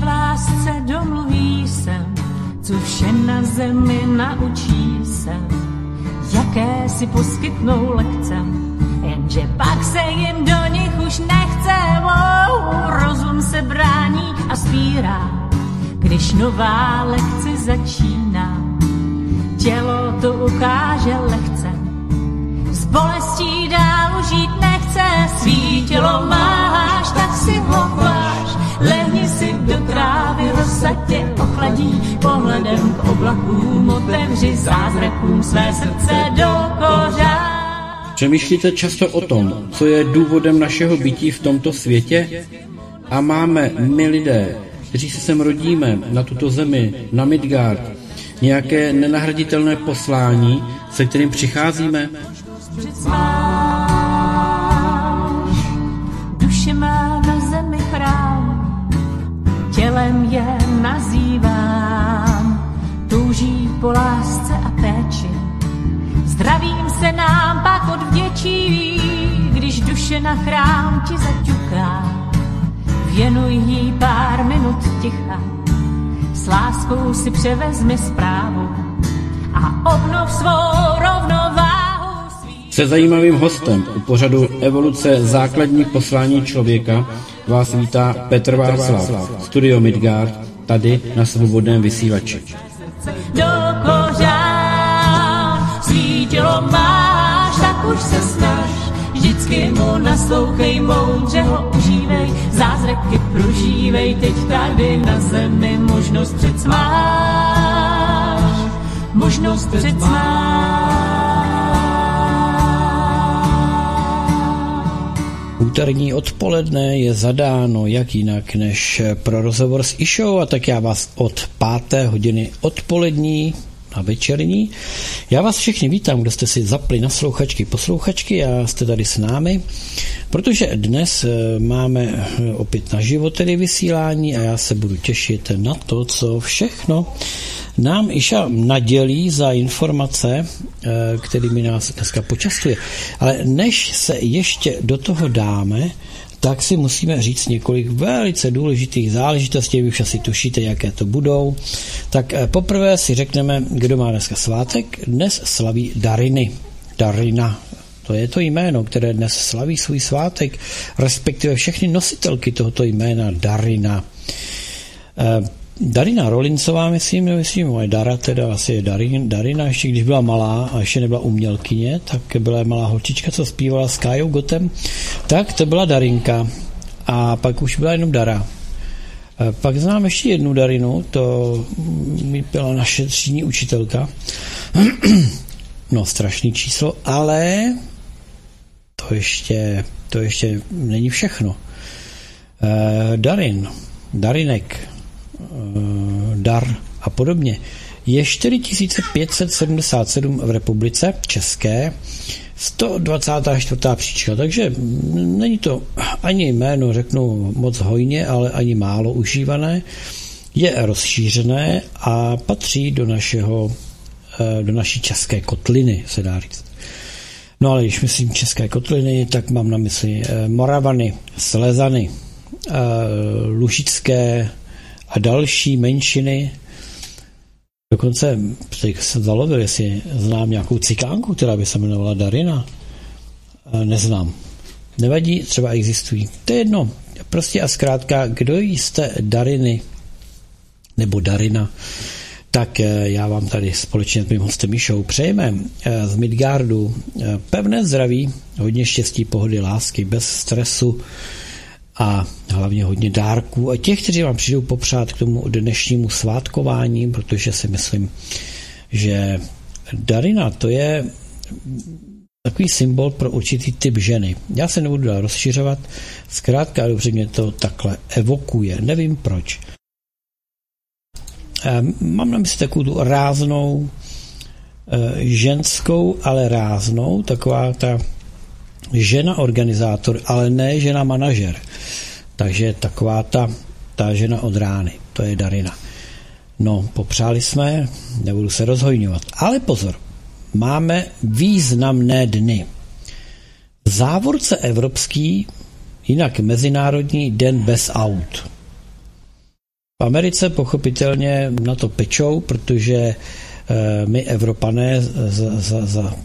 v lásce domluví se, co vše na zemi naučí se, jaké si poskytnou lekce, jenže pak se jim do nich už nechce. Rozum se brání a spírá, když nová lekce začíná. Tělo to ukáže lehce, s bolestí dál žít nechce. Svý tělo máš, tak si ho chváš, lehni si do trávy, rosa tě ochladí. Pohledem k oblakům otevři zázrakům své srdce do kořán. Přemýšlíte často o tom, co je důvodem našeho bytí v tomto světě? A máme my lidé, kteří se sem rodíme na tuto zemi, na Midgard, nějaké nenahraditelné poslání, se kterým přicházíme? Duše má na zemi chrám, tělem je nazývám, touží po lásce a péči, zdravím se nám pak odvděčí, když duše na chrám ti zaťuká. Věnuj jí pár minut ticha, s láskou si převezmi zprávu a obnov svou rovnováhu. Se zajímavým hostem u pořadu Evoluce základní poslání člověka vás vítá Petr Václav, Studio Midgard, tady na Svobodném vysílači. Do kořán svítilo máš, tak už se snaž, vždycky mu naslouchej, moudře ho užívej, zázraky prožívej, teď tady na zemi možnost přec máš, možnost přec máš. Úterní odpoledne je zadáno jak jinak než pro rozhovor s Išou, a tak já vás od 5. hodiny odpolední na večerní. Já vás všechny vítám, kdo jste si zapli naslouchačky, poslouchačky a jste tady s námi, protože dnes máme opět naživo tedy vysílání a já se budu těšit na to, co všechno nám Iša nadělí za informace, kterými nás dneska počastuje. Ale než se ještě do toho dáme, tak si musíme říct několik velice důležitých záležitostí, vy už asi tušíte, jaké to budou. Tak poprvé si řekneme, kdo má dneska svátek. Dnes slaví Dariny. Darina, to je to jméno, které dnes slaví svůj svátek, respektive všechny nositelky tohoto jména Darina. Darina Rolincová, myslím, moje Dara teda asi je Darina, ještě když byla malá a ještě nebyla umělkyně, tak byla malá holčička, co zpívala s Kájou Gotem, tak to byla Darinka a pak už byla jenom Dara. Pak znám ještě jednu Darinu, to byla naše třídní učitelka, no strašný číslo, ale to ještě není všechno. Darinek, Dar a podobně je 4577 v republice České, 124. příčka, takže není to ani jméno, řeknu moc hojně, ale ani málo užívané, je rozšířené a patří do naší české kotliny, se dá říct. No ale když myslím české kotliny, tak mám na mysli Moravany, Slezany, Lužické a další menšiny. Dokonce se zalovil, jestli znám nějakou cikánku, která by se jmenovala Darina. Neznám. Nevadí, třeba existují. To je jedno. Prostě a zkrátka, kdo jste Dariny nebo Darina, tak já vám tady společně s mým hostem Mišou přejeme z Midgardu pevné zdraví, hodně štěstí, pohody, lásky, bez stresu a hlavně hodně dárků a těch, kteří vám přijdou popřát k tomu dnešnímu svátkování, protože si myslím, že Darina to je takový symbol pro určitý typ ženy. Já se nebudu dál rozšiřovat, zkrátka dobře mě to takhle evokuje, nevím proč. Mám na mysli takovou tu ráznou, ženskou, ale ráznou, taková ta žena organizátor, ale ne žena manažer. Takže taková ta žena od rány, to je Darina. No, popřáli jsme, nebudu se rozhojňovat. Ale pozor, máme významné dny. V závorce evropský, jinak mezinárodní den bez aut. V Americe pochopitelně na to pečou, protože my Evropané za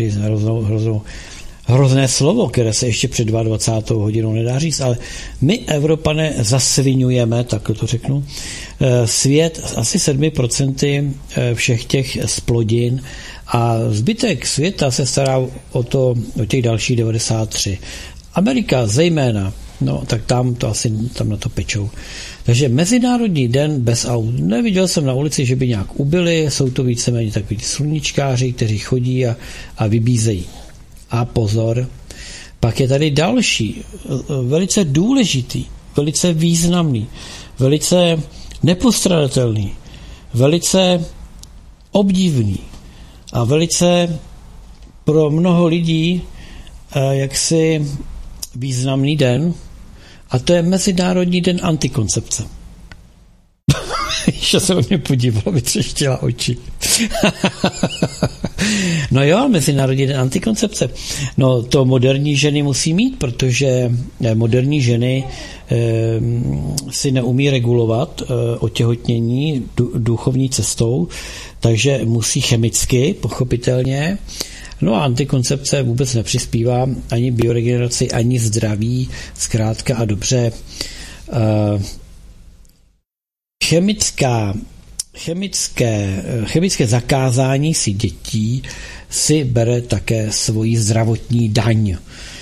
hrozné slovo, které se ještě před 22. hodinou nedá říct, ale my Evropané zasvinujeme, tak to řeknu, svět asi 7% všech těch splodin a zbytek světa se stará o těch dalších 93. Amerika zejména, no tak tam na to pečou. Takže Mezinárodní den bez aut. Neviděl jsem na ulici, že by nějak ubyli, jsou to víceméně takový sluníčkáři, kteří chodí a vybízejí. A pozor, pak je tady další, velice důležitý, velice významný, velice nepostradatelný, velice obdivný a velice pro mnoho lidí jaksi významný den, a to je Mezinárodní den antikoncepce. Ještě se o mě podívala, vytřeštila oči. No jo, Mezinárodní den antikoncepce. No to moderní ženy musí mít, protože moderní ženy si neumí regulovat otěhotnění duchovní cestou, takže musí chemicky, pochopitelně. No a antikoncepce vůbec nepřispívá ani bioregeneraci, ani zdraví, zkrátka a dobře. Chemické zakázání si dětí si bere také svoji zdravotní daň.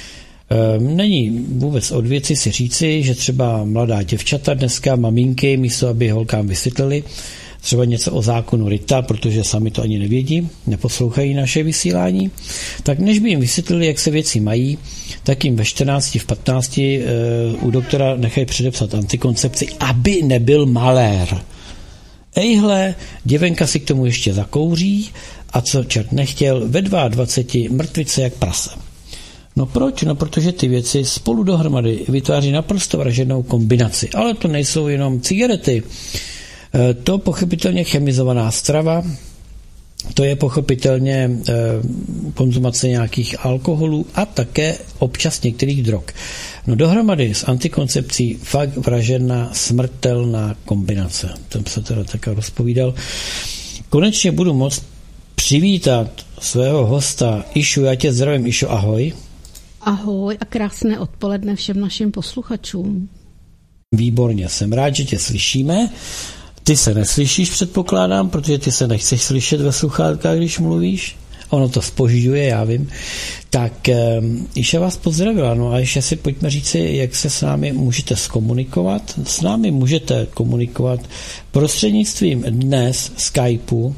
Není vůbec od věci si říci, že třeba mladá děvčata dneska, maminky, místo aby holkám vysvětlili třeba něco o zákonu Rita, protože sami to ani nevědí, neposlouchají naše vysílání, tak než by jim vysvětlili, jak se věci mají, tak jim ve 14, v 15 u doktora nechají předepsat antikoncepci, aby nebyl malér. Ejhle, děvenka si k tomu ještě zakouří a co čert nechtěl, ve 22 mrtvice jak prase. No proč? No protože ty věci spolu dohromady vytváří naprosto vražednou kombinaci. Ale to nejsou jenom cigarety. To pochopitelně chemizovaná strava, to je pochopitelně konzumace nějakých alkoholů a také občas některých drog. No dohromady s antikoncepcí fakt vražedná, smrtelná kombinace. Tam se teda také rozpovídal. Konečně budu moct přivítat svého hosta Išu. Já tě zdravím, Išo, ahoj. Ahoj a krásné odpoledne všem našim posluchačům. Výborně, jsem rád, že tě slyšíme. Ty se neslyšíš, předpokládám, protože ty se nechceš slyšet ve sluchátkách, když mluvíš. Ono to zpožďuje, já vím. Tak Iša vás pozdravila, no a ještě si pojďme říci, jak se s námi můžete zkomunikovat. S námi můžete komunikovat prostřednictvím dnes Skypeu.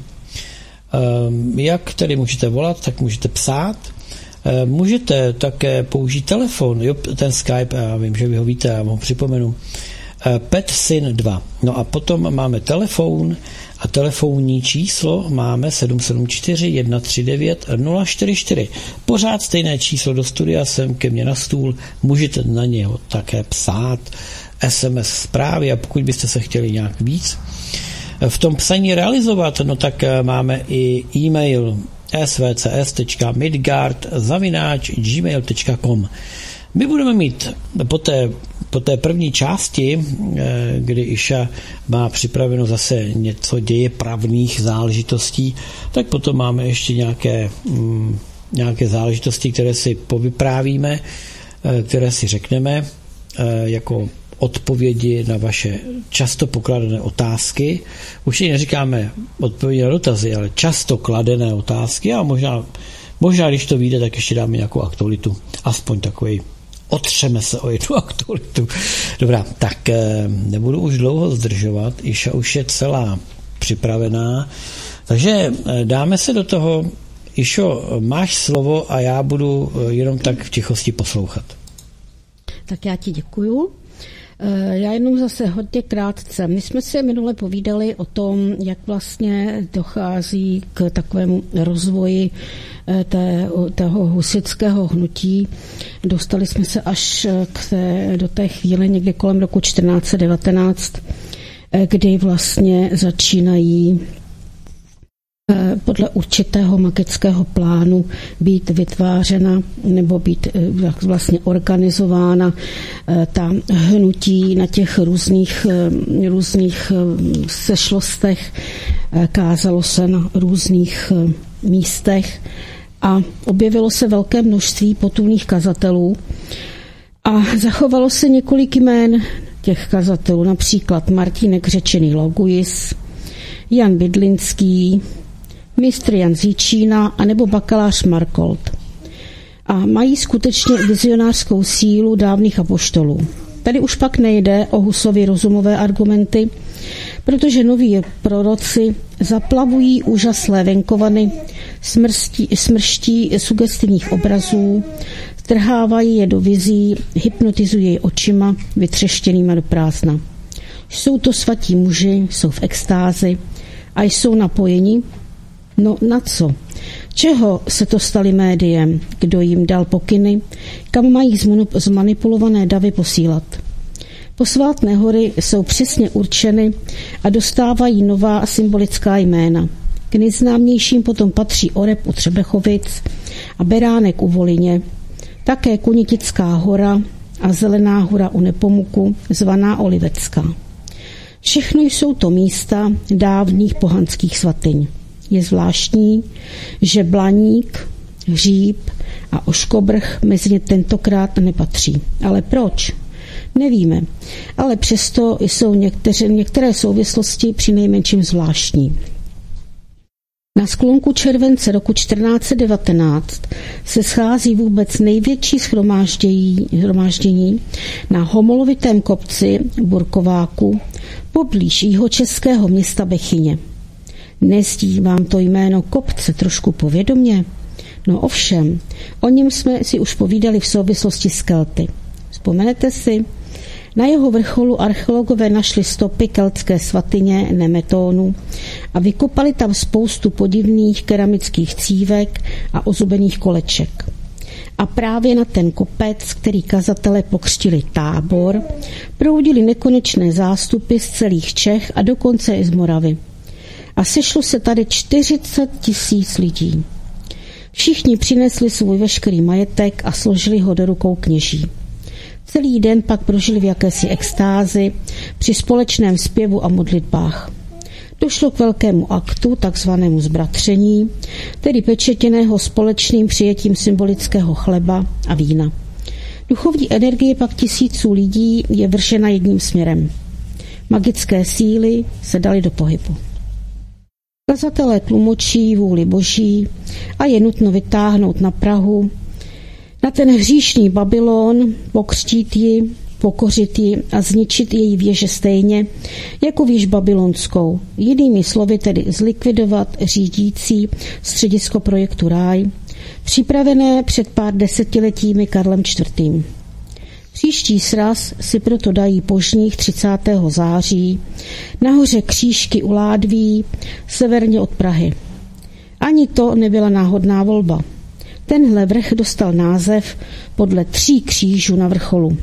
Jak tedy můžete volat, tak můžete psát. Můžete také použít telefon, jo, ten Skype, já vím, že vy ho víte, já vám připomenu. PetSyn 2. No a potom máme telefon a telefonní číslo máme 774 139 044. Pořád stejné číslo do studia, sem ke mně na stůl, můžete na něho také psát SMS zprávy a pokud byste se chtěli nějak víc v tom psaní realizovat, no tak máme i e-mail svcs.midgard@gmail.com. My budeme mít po té první části, kdy Iša má připraveno zase něco dějepravných záležitostí, tak potom máme ještě nějaké záležitosti, které si povyprávíme, které si řekneme jako odpovědi na vaše často pokládané otázky. Už ji neříkáme odpovědi na dotazy, ale často kladené otázky a možná, když to vyjde, tak ještě dáme nějakou aktualitu. Aspoň takový. Otřeme se o jednu aktualitu. Dobrá, tak nebudu už dlouho zdržovat. Iša už je celá připravená. Takže dáme se do toho. Išo, máš slovo a já budu jenom tak v tichosti poslouchat. Tak já ti děkuju. Já jenom zase hodně krátce. My jsme si minule povídali o tom, jak vlastně dochází k takovému rozvoji toho husitského hnutí. Dostali jsme se až do té chvíle někdy kolem roku 1419, kdy vlastně začínají podle určitého magického plánu být vytvářena nebo být vlastně organizována ta hnutí na těch různých sešlostech, kázalo se na různých místech a objevilo se velké množství potulných kazatelů a zachovalo se několik jmén těch kazatelů, například Martínek řečený Loguis, Jan Bydlinský, mistr Jan Zíčína anebo bakalář Markold. A mají skutečně vizionářskou sílu dávných apoštolů. Tady už pak nejde o Husovy rozumové argumenty, protože noví proroci zaplavují úžaslé venkovany smrští sugestivních obrazů, strhávají je do vizí, hypnotizují je očima vytřeštěnýma do prázdna. Jsou to svatí muži, jsou v extázi a jsou napojeni. No na co? Čeho se to stali médiem? Kdo jim dal pokyny? Kam mají zmanipulované davy posílat? Posvátné hory jsou přesně určeny a dostávají nová symbolická jména. K nejznámějším potom patří Oreb u Třebechovic a Beránek u Volině, také Kunitická hora a Zelená hora u Nepomuku, zvaná Olivecká. Všechno jsou to místa dávných pohanských svatyň. Je zvláštní, že Blaník, Hříb a Oškobrch mezi ně tentokrát nepatří. Ale proč? Nevíme, ale přesto jsou některé souvislosti přinejmenším zvláštní. Na sklonku července roku 1419 se schází vůbec největší shromáždění na homolovitém kopci Burkováku poblíž jihočeského města Bechyně. Nezdí vám to jméno kopce trošku povědomě? No ovšem, o něm jsme si už povídali v souvislosti s Kelty. Vzpomenete si? Na jeho vrcholu archeologové našli stopy keltské svatyně Nemetónu a vykopali tam spoustu podivných keramických cívek a ozubených koleček. A právě na ten kopec, který kazatelé pokřtili Tábor, proudili nekonečné zástupy z celých Čech a dokonce i z Moravy. A sešlo se tady 40 000 lidí. Všichni přinesli svůj veškerý majetek a složili ho do rukou kněží. Celý den pak prožili v jakési extázi při společném zpěvu a modlitbách. Došlo k velkému aktu, takzvanému zbratření, tedy pečetěného společným přijetím symbolického chleba a vína. Duchovní energie pak tisíců lidí je vršena jedním směrem. Magické síly se daly do pohybu. Kazatelé tlumočí vůli Boží a je nutno vytáhnout na Prahu, na ten hříšný Babylon, pokřtít ji, pokořit ji a zničit její věže stejně, jako věž babylonskou. Jinými slovy tedy zlikvidovat řídící středisko projektu Ráj, připravené před pár desetiletími Karlem IV. Příští sraz si proto dají požních 30. září nahoře Křížky u Ládví, severně od Prahy. Ani to nebyla náhodná volba. Tenhle vrch dostal název podle 3 křížů na vrcholu.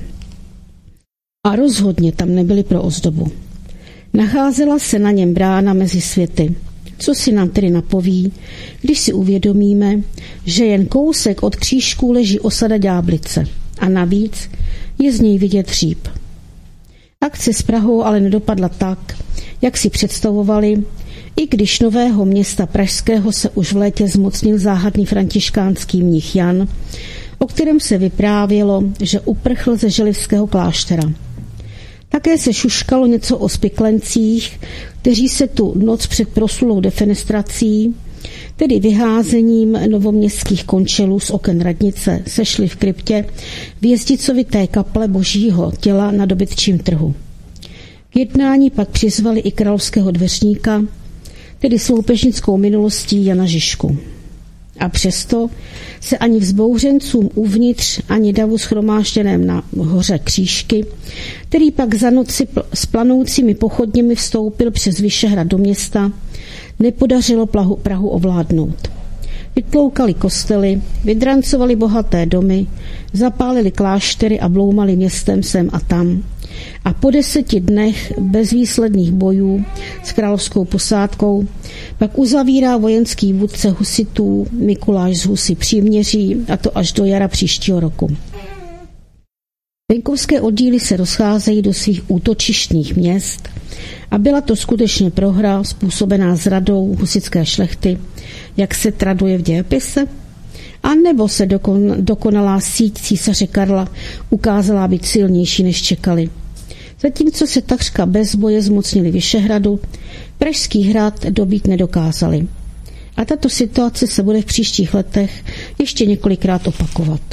A rozhodně tam nebyly pro ozdobu. Nacházela se na něm brána mezi světy. Co si nám tedy napoví, když si uvědomíme, že jen kousek od křížků leží osada Ďáblice a navíc je z něj vidět Hříb. Akce s Prahou ale nedopadla tak, jak si představovali, i když Nového Města pražského se už v létě zmocnil záhadný františkánský mnich Jan, o kterém se vyprávělo, že uprchl ze želivského kláštera. Také se šuškalo něco o spiklencích, kteří se tu noc před proslulou defenestrací, tedy vyházením novoměstských končelů z oken radnice, sešli v kryptě v jezdicovité kaple Božího těla na dobytčím trhu. K jednání pak přizvali i královského dveřníka, tedy s loupežnickou minulostí Jana Žižku. A přesto se ani vzbouřencům uvnitř, ani davu shromážděném na hoře Křížky, který pak za noci s planoucími pochodněmi vstoupil přes Vyšehrad do města, nepodařilo Prahu ovládnout. Vytloukali kostely, vydrancovali bohaté domy, zapálili kláštery a bloumali městem sem a tam, a po 10 dnech bezvýsledných bojů s královskou posádkou pak uzavírá vojenský vůdce husitů Mikuláš z Husy příměří, a to až do jara příštího roku. Venkovské oddíly se rozcházejí do svých útočištních měst a byla to skutečně prohra způsobená zradou husitské šlechty, jak se traduje v dějepise, a nebo se dokonalá síť císaře Karla ukázala být silnější, než čekali. Zatímco se takřka bez boje zmocnili Vyšehradu, Pražský hrad dobít nedokázali. A tato situace se bude v příštích letech ještě několikrát opakovat.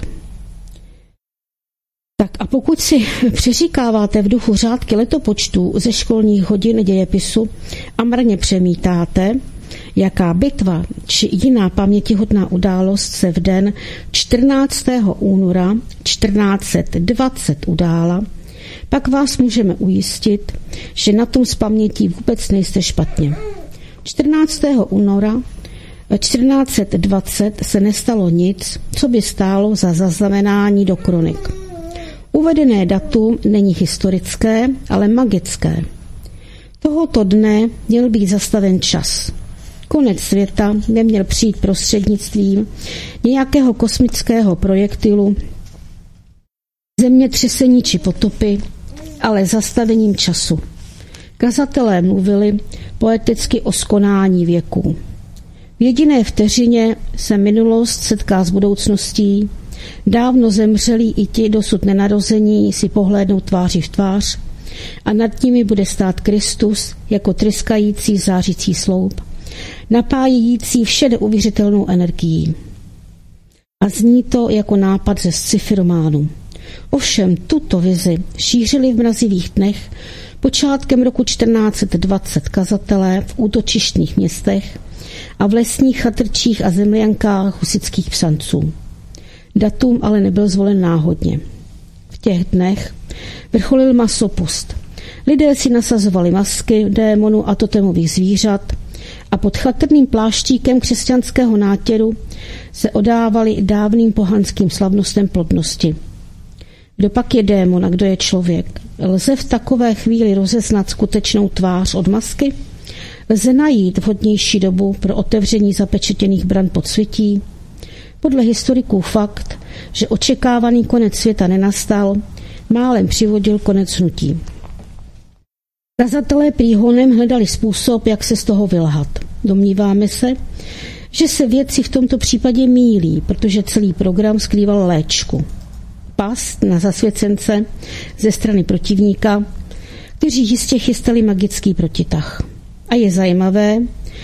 Tak a pokud si přeříkáváte v duchu řádky letopočtů ze školních hodin dějepisu a marně přemítáte, jaká bitva či jiná pamětihodná událost se v den 14. února 1420 udála, pak vás můžeme ujistit, že na tom z pamětí vůbec nejste špatně. 14. února 1420 se nestalo nic, co by stálo za zaznamenání do kronik. Uvedené datum není historické, ale magické. Tohoto dne měl být zastaven čas. Konec světa neměl přijít prostřednictvím nějakého kosmického projektilu, zemětřesení či potopy, ale zastavením času. Kazatelé mluvili poeticky o skonání věků. V jediné vteřině se minulost setká s budoucností, dávno zemřelí i ti dosud nenarození si pohlédnou tváří v tvář a nad nimi bude stát Kristus jako tryskající zářící sloup, napájící vše neuvěřitelnou energií. A zní to jako nápad ze sci-fi románu. Ovšem tuto vizi šířili v mrazivých dnech počátkem roku 1420 kazatelé v útočištních městech a v lesních chatrčích a zemljankách husitských psanců. Datum ale nebyl zvolen náhodně. V těch dnech vrcholil masopust. Lidé si nasazovali masky démonů a totemových zvířat a pod chatrným pláštíkem křesťanského nátěru se odávali dávným pohanským slavnostem plodnosti. Kdo pak je démon a kdo je člověk? Lze v takové chvíli rozeznat skutečnou tvář od masky? Lze najít vhodnější dobu pro otevření zapečetěných bran podsvětí? Podle historiků fakt, že očekávaný konec světa nenastal, málem přivodil konec hnutí. Kazatelé prý honem hledali způsob, jak se z toho vylhat. Domníváme se, že se vědci v tomto případě mýlí, protože celý program skrýval léčku. Past na zasvěcence ze strany protivníka, kteří jistě chystali magický protitah. A je zajímavé,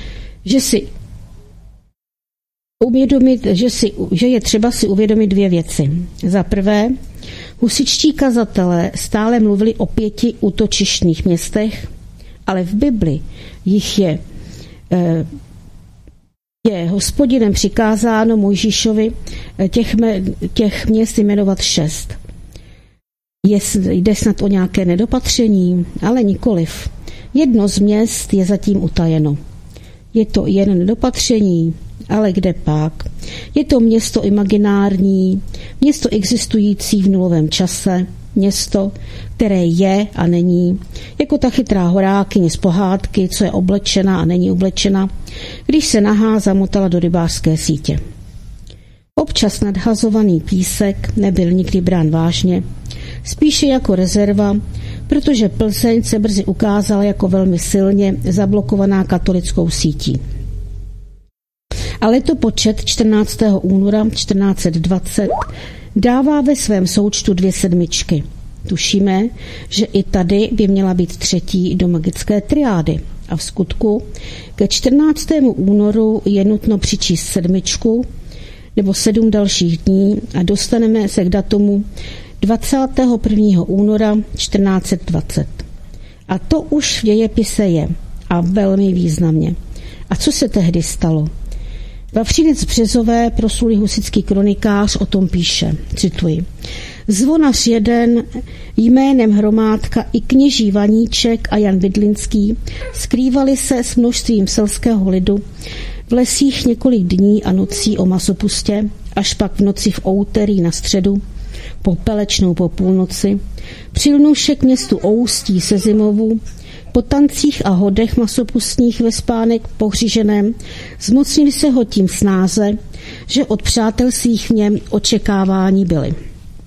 že je třeba si uvědomit dvě věci. Za prvé, husičtí kazatelé stále mluvili o 5 útočištních městech, ale v Bibli jich je Hospodinem přikázáno Mojžíšovi těch měst jmenovat 6. Jde snad o nějaké nedopatření, ale nikoliv. Jedno z měst je zatím utajeno. Je to jen nedopatření, ale kde pak? Je to město imaginární, město existující v nulovém čase, město, které je a není, jako ta chytrá horákyně z pohádky, co je oblečena a není oblečena, když se nahá zamotala do rybářské sítě. Občas nadhazovaný písek nebyl nikdy brán vážně, spíše jako rezerva, protože Plzeň se brzy ukázala jako velmi silně zablokovaná katolickou sítí. A letopočet 14. února 1420 dává ve svém součtu 2 sedmičky. Tušíme, že i tady by měla být 3. do magické triády. A v skutku ke 14. únoru je nutno přičíst 7 nebo 7 dalších dní a dostaneme se k datumu 21. února 1420. A to už v dějepise je a velmi významně. A co se tehdy stalo? Vavřinec Březové, proslulý husitský kronikář, o tom píše, cituji. Zvonař jeden jménem Hromádka i kněží Vaníček a Jan Bydlinský skrývali se s množstvím selského lidu v lesích několik dní a nocí o masopustě, až pak v noci v outerý na středu popelečnou po půlnoci, přilnuše k městu Oustí se Zimovu, po tancích a hodech masopustních ve spánek pohříženém, zmocnili se ho tím snáze, že od přátel svých v něm očekávání byly.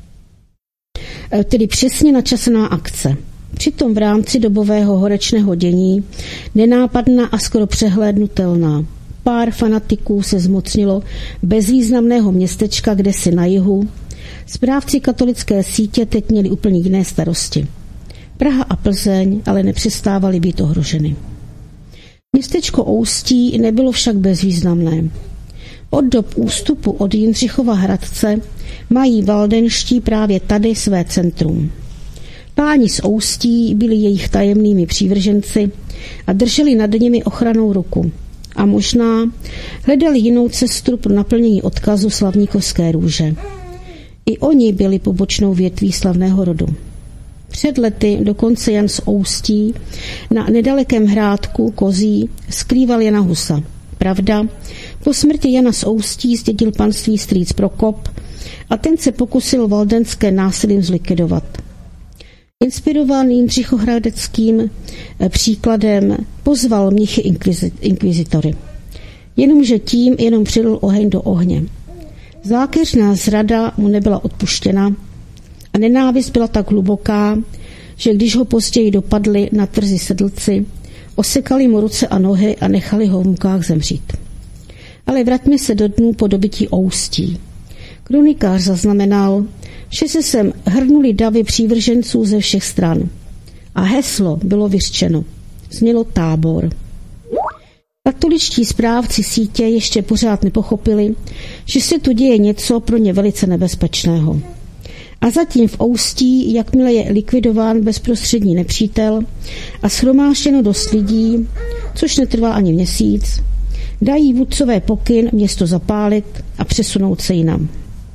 Tedy přesně načasená akce. Přitom v rámci dobového horečného dění nenápadná a skoro přehlédnutelná. Pár fanatiků se zmocnilo bezvýznamného městečka kdesi na jihu. Správci katolické sítě teď měli úplně jiné starosti. Praha a Plzeň ale nepřestávaly být ohroženy. Městečko Oustí nebylo však bezvýznamné. Od dob ústupu od Jindřichova Hradce mají valdenští právě tady své centrum. Páni z Oustí byli jejich tajemnými přívrženci a drželi nad nimi ochrannou ruku. A možná hledali jinou cestu pro naplnění odkazu slavníkovské růže. I oni byli pobočnou větví slavného rodu. Před lety dokonce Jan z Oustí na nedalekém hrádku Kozí skrýval Jana Husa. Pravda, po smrti Jana z Oustí zdědil panství strýc Prokop a ten se pokusil valdenské násilím zlikvidovat. Inspirován jindřichohradeckým příkladem pozval mnichy inkvizitory. Jenomže tím jenom přidal oheň do ohně. Zákeřná zrada mu nebyla odpuštěna a nenávist byla tak hluboká, že když ho později dopadli na tvrzi sedlci, osekali mu ruce a nohy a nechali ho v mukách zemřít. Ale vraťme se do dnů po dobytí Oustí. Kronikář zaznamenal, že se sem hrnuli davy přívrženců ze všech stran. A heslo bylo vyřčeno. Znělo Tábor. Katoličtí správci sítě ještě pořád nepochopili, že se tu děje něco pro ně velice nebezpečného. A zatím v Oustí, jakmile je likvidován bezprostřední nepřítel a shromážděno dost lidí, což netrvá ani měsíc, dají vůdcové pokyn město zapálit a přesunout se jinam.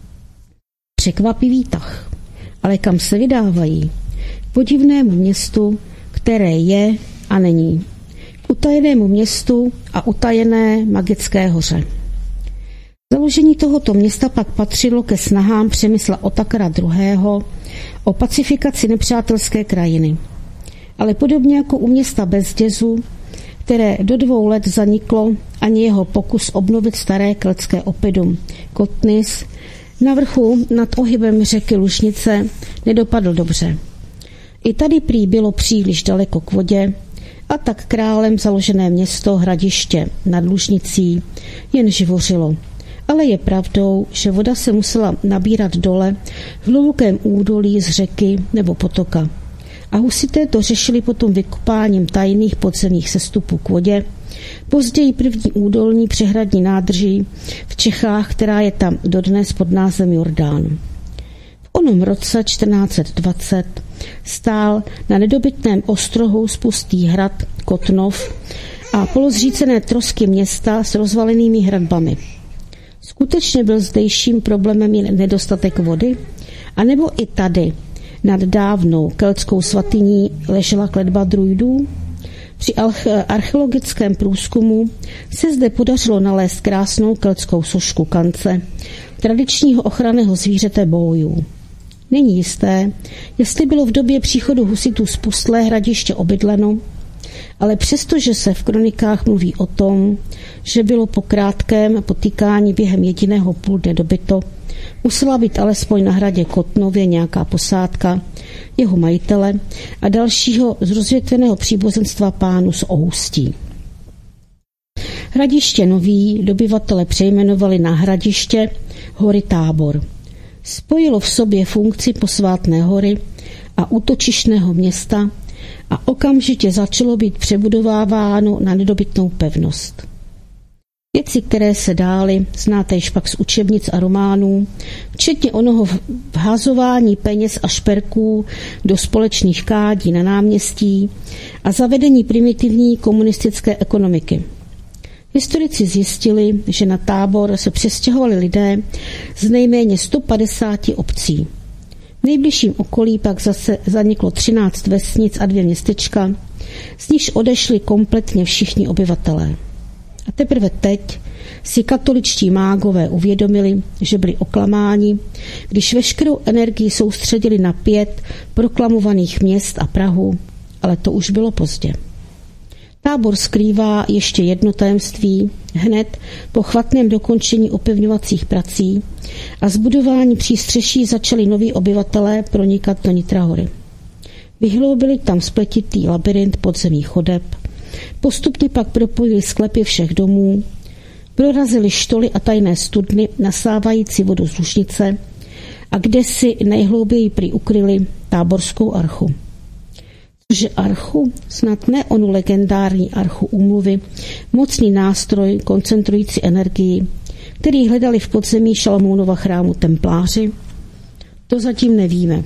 Překvapivý tah. Ale kam se vydávají? K podivnému městu, které je a není. K utajenému městu a utajené magické hoře. Založení tohoto města pak patřilo ke snahám Přemysla Otakara II. O pacifikaci nepřátelské krajiny. Ale podobně jako u města Bezdězu, které do 2 let zaniklo, ani jeho pokus obnovit staré keltské oppidum Kotnis na vrchu nad ohybem řeky Lužnice nedopadl dobře. I tady prý bylo příliš daleko k vodě a tak králem založené město Hradiště nad Lužnicí jen živořilo. Ale je pravdou, že voda se musela nabírat dole v hlubokém údolí z řeky nebo potoka. A husité to řešili potom vykopáním tajných podzemních sestupů k vodě, později první údolní přehradní nádrží v Čechách, která je tam dodnes pod názvem Jordán. V onom roce 1420 stál na nedobytném ostrohu spustý hrad Kotnov a polozřícené trosky města s rozvalenými hradbami. Skutečně byl zdejším problémem jen nedostatek vody? A nebo i tady nad dávnou keltskou svatyní ležela kletba druidů? Při archeologickém průzkumu se zde podařilo nalézt krásnou keltskou sošku kance, tradičního ochranného zvířete bojů. Není jisté, jestli bylo v době příchodu husitů spustlé hradiště obydleno, ale přestože se v kronikách mluví o tom, že bylo po krátkém potýkání během jediného půl dne dobyto, musela být alespoň na hradě Kotnově nějaká posádka, jeho majitele a dalšího z rozvětveného příbuzenstva pánů z Oustí. Hradiště Nový dobyvatele přejmenovali na Hradiště hory Tábor. Spojilo v sobě funkci posvátné hory a útočištného města a okamžitě začalo být přebudováváno na nedobytnou pevnost. Věci, které se dály, znáte již pak z učebnic a románů, včetně onoho vhazování peněz a šperků do společných kádí na náměstí a zavedení primitivní komunistické ekonomiky. Historici zjistili, že na Tábor se přestěhovali lidé z nejméně 150 obcí. V nejbližším okolí pak zase zaniklo 13 vesnic a 2 městečka, z nichž odešli kompletně všichni obyvatelé. A teprve teď si katoličtí mágové uvědomili, že byli oklamáni, když veškerou energii soustředili na 5 proklamovaných měst a Prahu, ale to už bylo pozdě. Tábor skrývá ještě jedno tajemství hned po chvatném dokončení opevňovacích prací a zbudování přístřeší začali noví obyvatelé pronikat do nitra hory. Vyhloubili tam spletitý labyrint podzemních chodeb, postupně pak propojili sklepy všech domů, prorazili štoly a tajné studny nasávající vodu z lužnice a kdesi nejhlouběji prý ukryli táborskou archu. Cože archu? Snad ne onu legendární archu úmluvy, mocný nástroj koncentrující energii, který hledali v podzemí Šalamounova chrámu templáři? To zatím nevíme.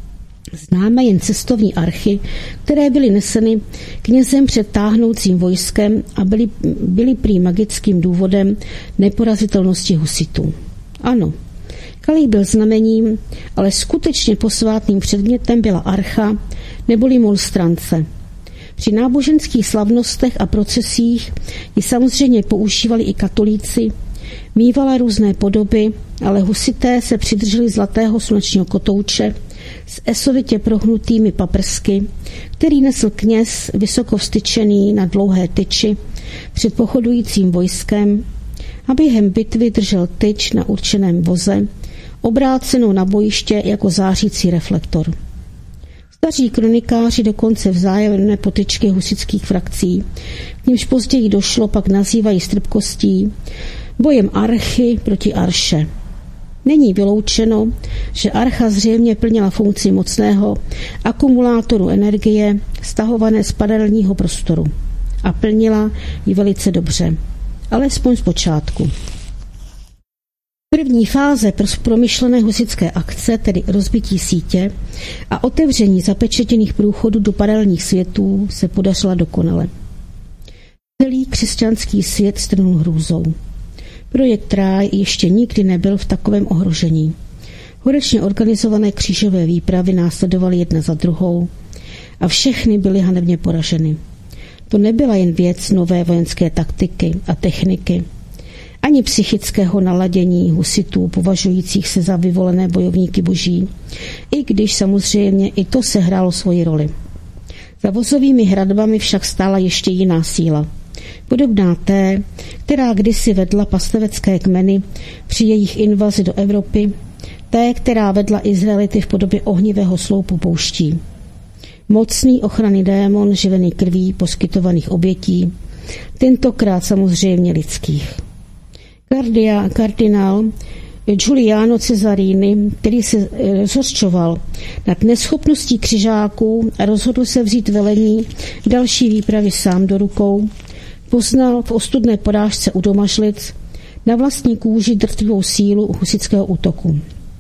Známe jen cestovní archy, které byly neseny knězem před táhnoucím vojskem a byly prý magickým důvodem neporazitelnosti husitů. Ano, kalík byl znamením, ale skutečně posvátným předmětem byla archa neboli monstrance. Při náboženských slavnostech a procesích ji samozřejmě používali i katolíci, mívala různé podoby, ale husité se přidrželi zlatého slunečního kotouče s esovitě prohnutými paprsky, který nesl kněz vysoko vstyčený na dlouhé tyči před pochodujícím vojskem a během bitvy držel tyč na určeném voze, obrácenou na bojiště jako zářící reflektor. Staří kronikáři dokonce vzájemné potyčky husitských frakcí, k nímž později došlo, pak nazývají strpkostí, bojem archy proti arše. Není vyloučeno, že archa zřejmě plnila funkci mocného akumulátoru energie stahované z paralelního prostoru. A plnila ji velice dobře, alespoň zpočátku. První fáze promyšlené husitské akce, tedy rozbití sítě a otevření zapečetěných průchodů do paralelních světů, se podařila dokonale. Celý křesťanský svět strnul hrůzou. Projekt Ráj ještě nikdy nebyl v takovém ohrožení. Horečně organizované křížové výpravy následovaly jedna za druhou a všechny byly hanebně poraženy. To nebyla jen věc nové vojenské taktiky a techniky, ani psychického naladění husitů, považujících se za vyvolené bojovníky boží, i když samozřejmě i to sehrálo svoji roli. Za vozovými hradbami však stála ještě jiná síla, podobná té, která kdysi vedla pastevecké kmeny při jejich invazi do Evropy, té, která vedla Izraelity v podobě ohnivého sloupu pouští. Mocný ochranný démon živený krví poskytovaných obětí, tentokrát samozřejmě lidských. Kardinál Giuliano Cesarini, který se rozhořčoval nad neschopností křižáků a rozhodl se vzít velení další výpravy sám do rukou, poznal v ostudné porážce u Domažlic na vlastní kůži drtivou sílu husitského útoku.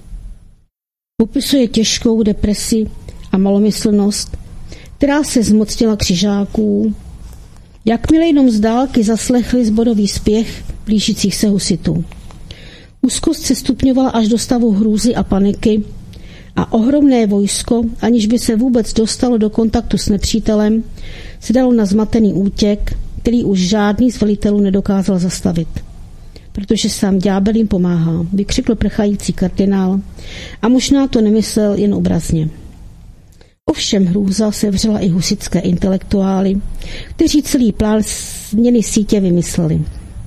Popisuje těžkou depresi a malomyslnost, která se zmocnila křižáků, jakmile jenom z dálky zaslechli zborový spěch blížících se husitů. Úzkost se stupňovala až do stavu hrůzy a paniky a ohromné vojsko, aniž by se vůbec dostalo do kontaktu s nepřítelem, se dalo na zmatený útěk, který už žádný z velitelů nedokázal zastavit. Protože sám ďábel jim pomáhá, vykřikl prchající kardinál a možná to nemyslel jen obrazně. Ovšem hrůza sevřela i husitské intelektuály, kteří celý plán změny sítě vymysleli.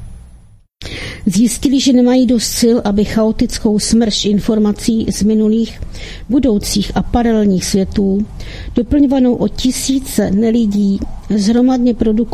Zjistili, že nemají dost sil, aby chaotickou smršť informací z minulých, budoucích a paralelních světů, doplňovanou o tisíce nelidí hromadně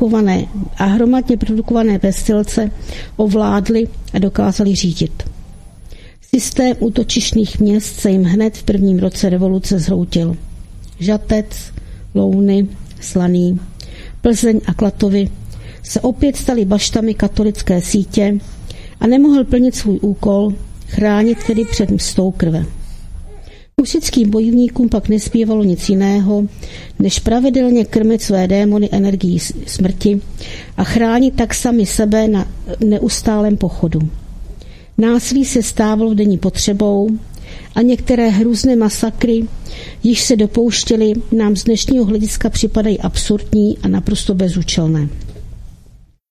produkované bezsilce, ovládli a dokázali řídit. Systém útočištných měst se jim hned v prvním roce revoluce zhroutil. Žatec, Louny, Slaný, Plzeň a Klatovy se opět staly baštami katolické sítě a nemohl plnit svůj úkol, chránit tedy před mstou krve. Husitským bojovníkům pak nezbývalo nic jiného, než pravidelně krmit své démony energií smrti a chránit tak sami sebe na neustálém pochodu. Násilí se stávalo denní potřebou a některé hrůzné masakry, již se dopouštěly, nám z dnešního hlediska připadají absurdní a naprosto bezúčelné.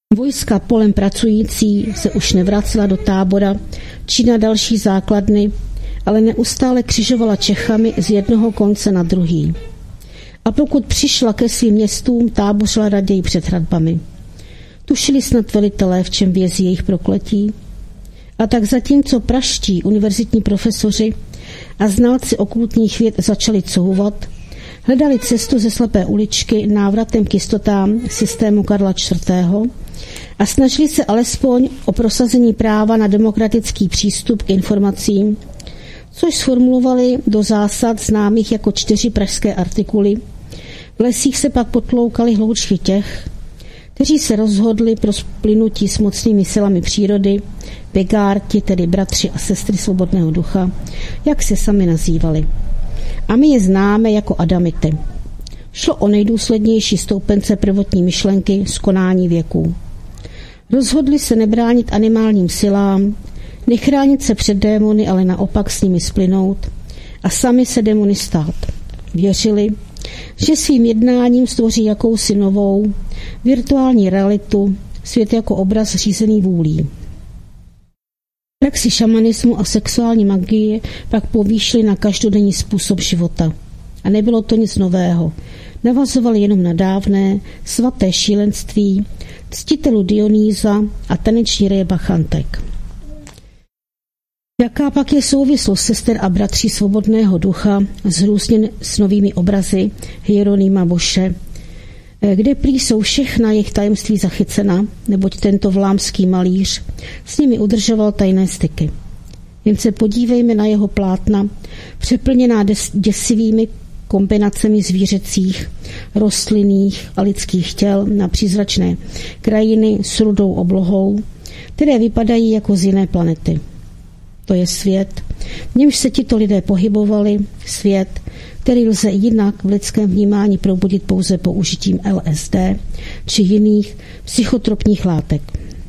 Vojska polem pracující se už nevracela do tábora či na další základny, ale neustále křižovala Čechami z jednoho konce na druhý. A pokud přišla ke svým městům, tábořila raději před hradbami. Tušili snad velitelé, v čem vězí jejich prokletí? A tak zatímco praští univerzitní profesoři a znalci okultních věd začali couvat, hledali cestu ze slepé uličky návratem k jistotám systému Karla IV. A snažili se alespoň o prosazení práva na demokratický přístup k informacím, což sformulovali do zásad známých jako 4 pražské artikuly. V lesích se pak potloukali hloučky těch, kteří se rozhodli pro splynutí s mocnými silami přírody, begárti, tedy bratři a sestry svobodného ducha, jak se sami nazývali. A my je známe jako Adamity. Šlo o nejdůslednější stoupence prvotní myšlenky z konání věků. Rozhodli se nebránit animálním silám, nechránit se před démony, ale naopak s nimi splynout a sami se démony stát. Věřili, že svým jednáním stvoří jakousi novou, virtuální realitu, svět jako obraz řízený vůlí. Praxi šamanismu a sexuální magie pak povýšili na každodenní způsob života. A nebylo to nic nového. Navazovali jenom na dávné, svaté šílenství, ctitelů Dionýza a taneční reje bachantek. Jaká pak je souvislost sester a bratří svobodného ducha zrůzněn s novými obrazy Hieronyma Boše, kde prý jsou všechna jejich tajemství zachycena, neboť tento vlámský malíř s nimi udržoval tajné styky. Jen se podívejme na jeho plátna, přeplněná děsivými kombinacemi zvířecích, rostlinných a lidských těl na přízračné krajiny s rudou oblohou, které vypadají jako z jiné planety. To je svět, v němž se tito lidé pohybovali, svět, který lze jinak v lidském vnímání probudit pouze použitím LSD či jiných psychotropních látek.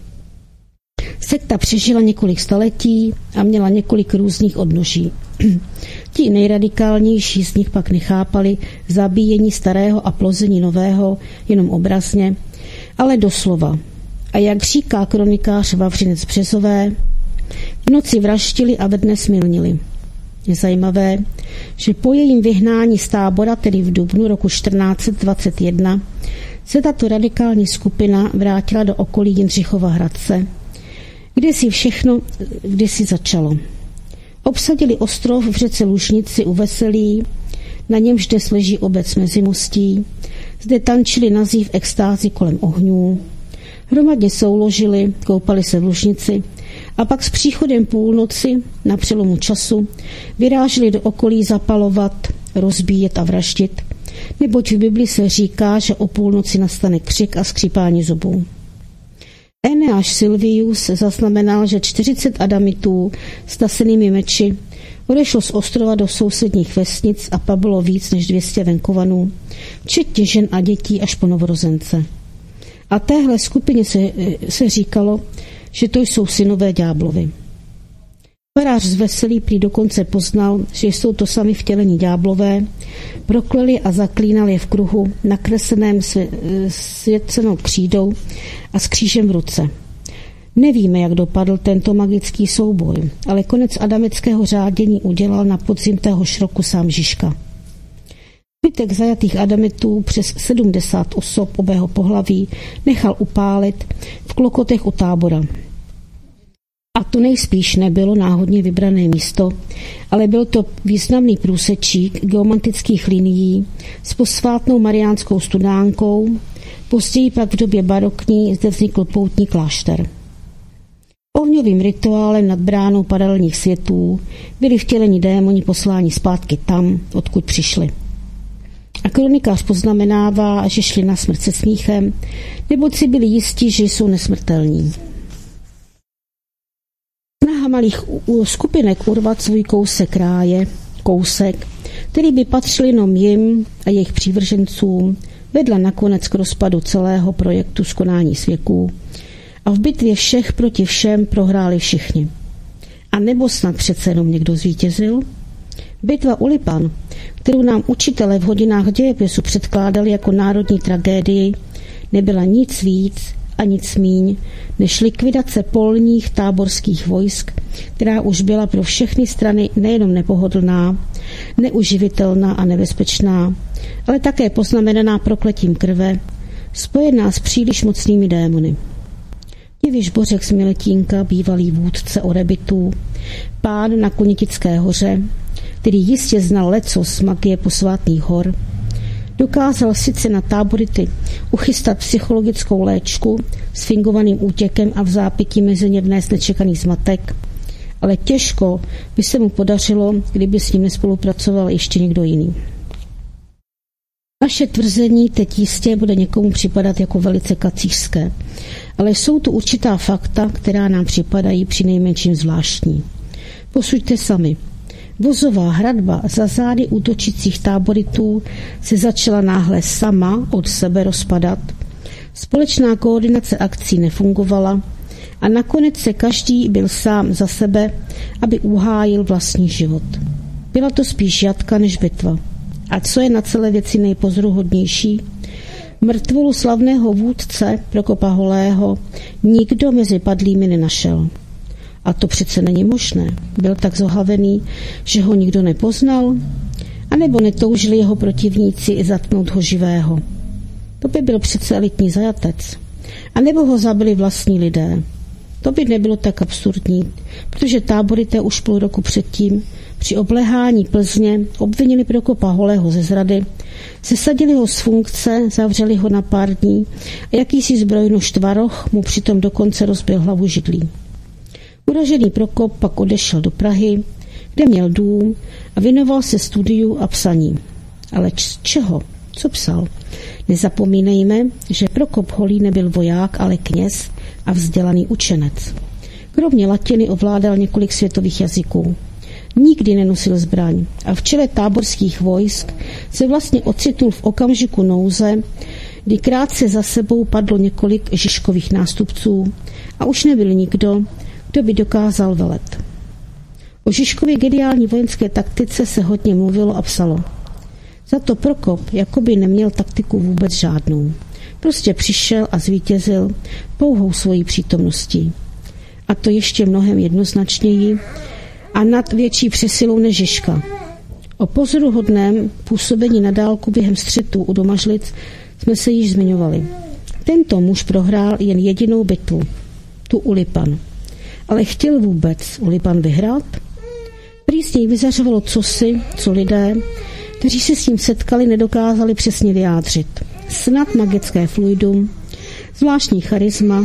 Sekta přežila několik staletí a měla několik různých odnoží. Ti nejradikálnější z nich pak nechápali zabíjení starého a plození nového jenom obrazně, ale doslova. A jak říká kronikář Vavřinec Březové, v noci vraždili a ve dne smilnili. Je zajímavé, že po jejím vyhnání z tábora, tedy v dubnu roku 1421, se tato radikální skupina vrátila do okolí Jindřichova Hradce, kde si všechno kdysi začalo. Obsadili ostrov v řece Lužnici u Veselí, na němž dnes leží obec Mezimostí, zde tančili nazí v extázi kolem ohňů, hromadně souložili, koupali se v Lužnici a pak s příchodem půlnoci na přelomu času vyráželi do okolí zapalovat, rozbíjet a vraždit, neboť v Bibli se říká, že o půlnoci nastane křik a skřípání zubů. Eneáš Silvius zaznamenal, že 40 adamitů s tasenými meči odešlo z ostrova do sousedních vesnic a pak bylo víc než 200 venkovanů, včetně žen a dětí až po novorozence. A téhle skupině se říkalo, že to jsou synové ďáblovi. Farář z Veselí prý dokonce poznal, že jsou to sami vtělení ďáblové, prokleli a zaklínali je v kruhu, nakresleném svěcenou křídou a s křížem v ruce. Nevíme, jak dopadl tento magický souboj, ale konec adamického řádění udělal na podzim téhož roku sám Žižka. Zbytek zajatých adamitů přes 70 osob obého pohlaví nechal upálit v klokotech u tábora. A to nejspíš nebylo náhodně vybrané místo, ale byl to významný průsečík geomantických linií s posvátnou mariánskou studánkou, později pak v době barokní zde vznikl poutní klášter. Ohňovým rituálem nad bránou paralelních světů byli vtělení démoni posláni zpátky tam, odkud přišli. A kronikář poznamenává, že šli na smrt se smíchem, neboť si byli jistí, že jsou nesmrtelní. Snaha malých skupinek urvat svůj kousek, který by patřil jenom jim a jejich přívržencům, vedla nakonec k rozpadu celého projektu skonání svěků a v bitvě všech proti všem prohráli všichni. A nebo snad přece jenom někdo zvítězil? Bitva u Lipan, kterou nám učitelé v hodinách dějepisu předkládali jako národní tragédii, nebyla nic víc a nic míň než likvidace polních táborských vojsk, která už byla pro všechny strany nejenom nepohodlná, neuživitelná a nebezpečná, ale také poznamenaná prokletím krve, spojená s příliš mocnými démony. Diviš Bořek z Miletínka, bývalý vůdce orebitů, pán na Kunitické hoře, který jistě znal lecos z magie posvátných hor, dokázal sice na tábority uchystat psychologickou léčku s fingovaným útěkem a v zápětí mezi ně vnést nečekaný zmatek, ale těžko by se mu podařilo, kdyby s ním nespolupracoval ještě někdo jiný. Naše tvrzení teď jistě bude někomu připadat jako velice kacířské, ale jsou tu určitá fakta, která nám připadají přinejmenším zvláštní. Posuďte sami. Vozová hradba za zády útočících táboritů se začala náhle sama od sebe rozpadat. Společná koordinace akcí nefungovala a nakonec se každý byl sám za sebe, aby uhájil vlastní život. Byla to spíš jatka než bitva. A co je na celé věci nejpozoruhodnější? Mrtvolu slavného vůdce Prokopa Holého nikdo mezi padlými nenašel. A to přece není možné. Byl tak zohavený, že ho nikdo nepoznal? A nebo netoužili jeho protivníci zatknout ho živého? To by byl přece elitní zajatec. A nebo ho zabili vlastní lidé? To by nebylo tak absurdní, protože táborité už půl roku předtím při obléhání Plzně obvinili Prokopa Holého ze zrady, sesadili ho z funkce, zavřeli ho na pár dní a jakýsi zbrojnož Tvaroch mu přitom dokonce rozbil hlavu židlí. Uražený Prokop pak odešel do Prahy, kde měl dům a věnoval se studiu a psaní. Ale čeho? Co psal? Nezapomínejme, že Prokop Holý nebyl voják, ale kněz a vzdělaný učenec. Kromě latiny ovládal několik světových jazyků. Nikdy nenosil zbraň a v čele táborských vojsk se vlastně ocitl v okamžiku nouze, kdy krátce za sebou padlo několik Žižkových nástupců a už nebyl nikdo, kdo by dokázal velet. O Žižkově geniální vojenské taktice se hodně mluvilo a psalo. Za to Prokop jakoby neměl taktiku vůbec žádnou. Prostě přišel a zvítězil pouhou svojí přítomností. A to ještě mnohem jednoznačněji a nad větší přesilou než Žižka. O pozoruhodném působení na dálku během střetů u Domažlic jsme se již zmiňovali. Tento muž prohrál jen jedinou bitvu, tu u Lipan. Ale chtěl vůbec u Lipan vyhrát? Prý z něj vyzařovalo cosi, co lidé, kteří se s ním setkali, nedokázali přesně vyjádřit. Snad magické fluidum, zvláštní charisma,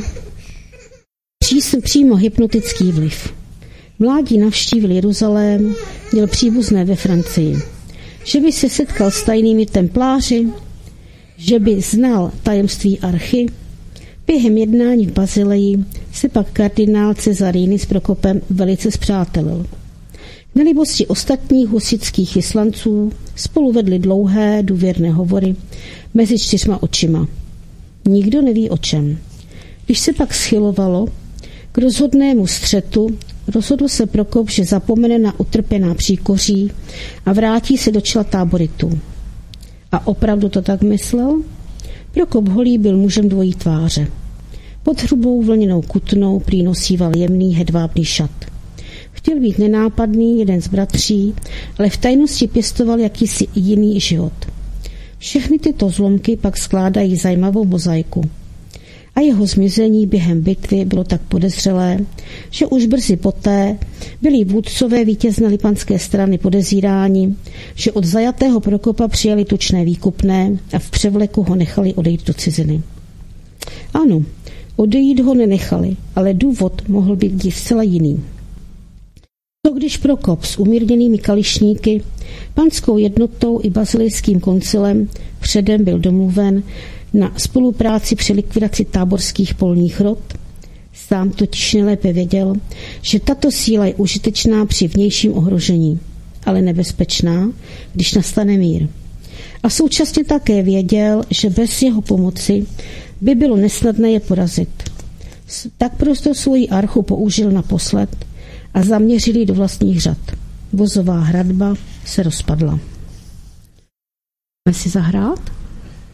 přímo hypnotický vliv. Mládí navštívil Jeruzalém, měl příbuzné ve Francii. Že by se setkal s tajnými templáři, že by znal tajemství archy. Během jednání v Bazileji se pak kardinál Cesarini s Prokopem velice spřátelil. V nelibosti ostatních husitských vyslanců spolu vedli dlouhé důvěrné hovory mezi 4 očima. Nikdo neví o čem. Když se pak schylovalo k rozhodnému střetu, rozhodl se Prokop, že zapomene na utrpěná příkoří a vrátí se do čela táboritů. A opravdu to tak myslel? Prokop Holý byl mužem dvojí tváře. Pod hrubou vlněnou kutnou prý nosíval jemný hedvábný šat. Chtěl být nenápadný, jeden z bratří, ale v tajnosti pěstoval jakýsi jiný život. Všechny tyto zlomky pak skládají zajímavou mozaiku. A jeho zmizení během bitvy bylo tak podezřelé, že už brzy poté byli vůdcové vítězné lipanské strany podezíráni, že od zajatého Prokopa přijali tučné výkupné a v převleku ho nechali odejít do ciziny. Ano, odejít ho nenechali, ale důvod mohl být zcela jiný. To když Prokop s umírněnými kališníky, panskou jednotou i bazilejským koncilem předem byl domluven na spolupráci při likvidaci táborských polních rod, sám totiž nejlépe věděl, že tato síla je užitečná při vnějším ohrožení, ale nebezpečná, když nastane mír. A současně také věděl, že bez jeho pomoci by bylo nesnadné je porazit. Tak prostě svoji archu použil naposled a zaměřili do vlastních řad. Vozová hradba se rozpadla. Můžeme si zahrát?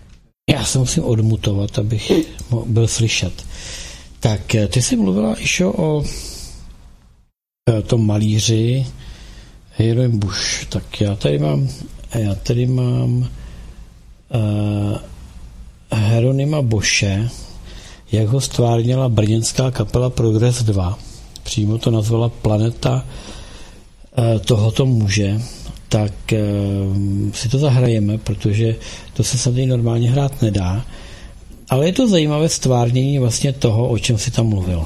Já se musím odmutovat, abych byl slyšet. Tak ty jsi mluvila, Išo, o tom malíři Jeroným Busch. Tak já tady mám Jeronýma Busche, jak ho stvárnila brněnská kapela Progress 2. Přímo to nazvala Planeta tohoto muže. Tak si to zahrajeme, protože to se samozřejmě normálně hrát nedá. Ale je to zajímavé stvárnění vlastně toho, o čem si tam mluvil.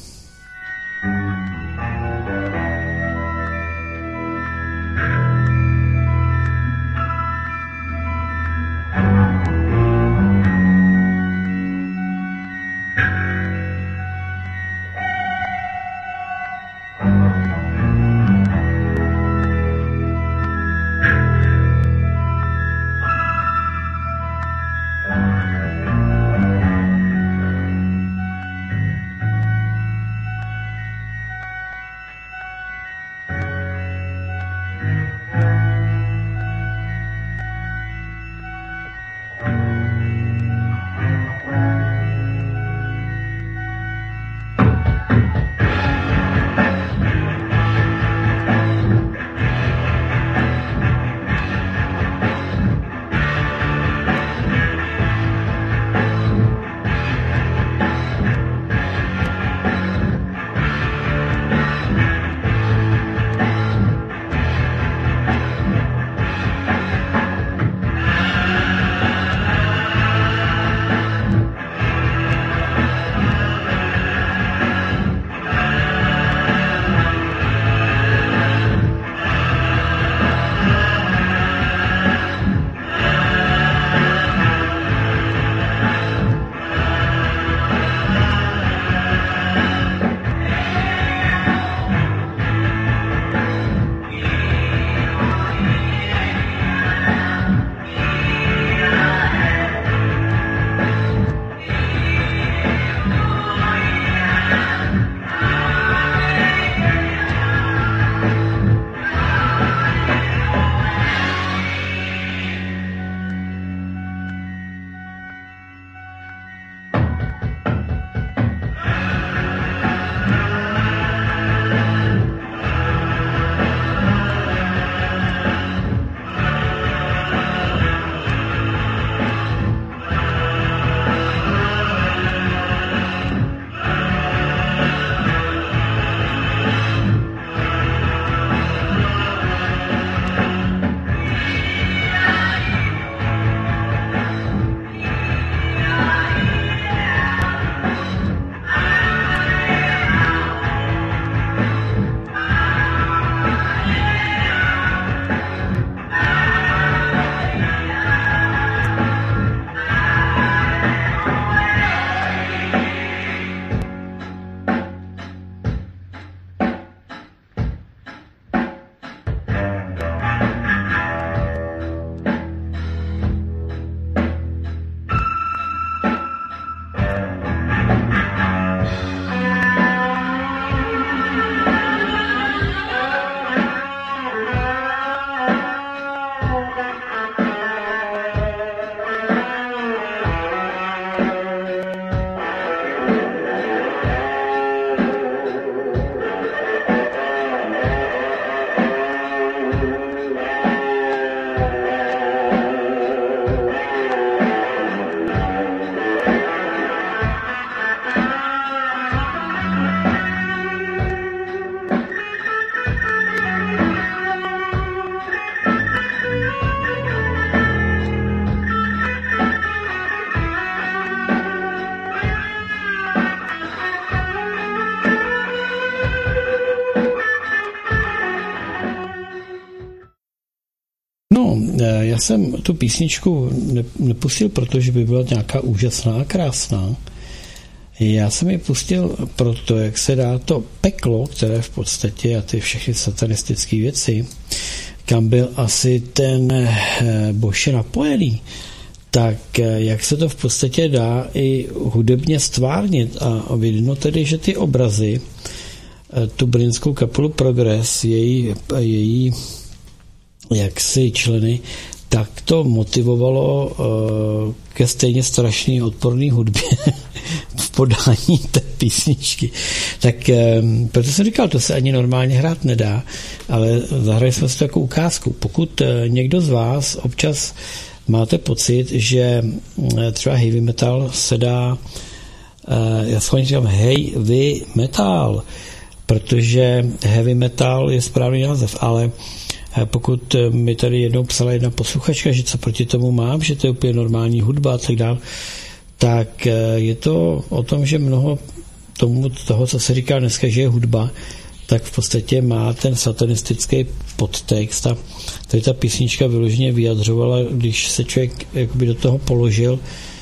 Já jsem tu písničku nepustil, protože by byla nějaká úžasná a krásná. Já jsem ji pustil proto, jak se dá to peklo, které v podstatě a ty všechny satanistické věci, kam byl asi ten Busche napojený, tak jak se to v podstatě dá i hudebně stvárnit a vidno tedy, že ty obrazy, tu brněnskou kapelu Progress, její jaksi členy, tak to motivovalo ke stejně strašný odporný hudbě v podání té písničky. Tak proto jsem říkal, to se ani normálně hrát nedá, ale zahrali jsme si takovou ukázku. Pokud někdo z vás občas máte pocit, že třeba heavy metal se dá, já schválně říkám heavy metal, protože heavy metal je správný název, ale pokud mi tady jednou psala jedna posluchačka, že co proti tomu mám, že to je úplně normální hudba a tak dále, tak je to o tom, že mnoho toho, co se říká dneska, že je hudba, tak v podstatě má ten satanistický podtext a tady ta písnička vyloženě vyjadřovala, když se člověk jakoby do toho položil,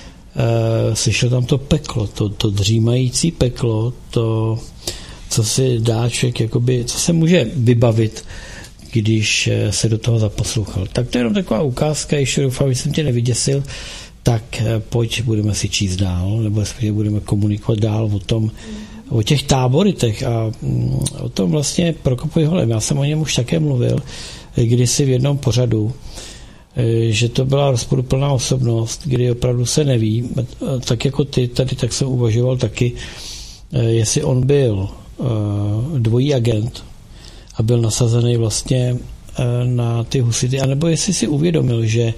slyšel tam to peklo, to dřímající peklo, to, co si dá člověk, jakoby, co se může vybavit, když se do toho zaposlouchal. Tak to je jenom taková ukázka, ještě doufám, že jsem tě nevyděsil, tak pojď, budeme si číst dál, nebo budeme komunikovat dál o těch táboritech a o tom vlastně Prokopovi Holem. Já jsem o něm už také mluvil, kdysi v jednom pořadu, že to byla rozporuplná osobnost, kdy opravdu se neví, tak jako ty tady, tak jsem uvažoval taky, jestli on byl dvojí agent a byl nasazený vlastně na ty husity, anebo jestli si uvědomil, že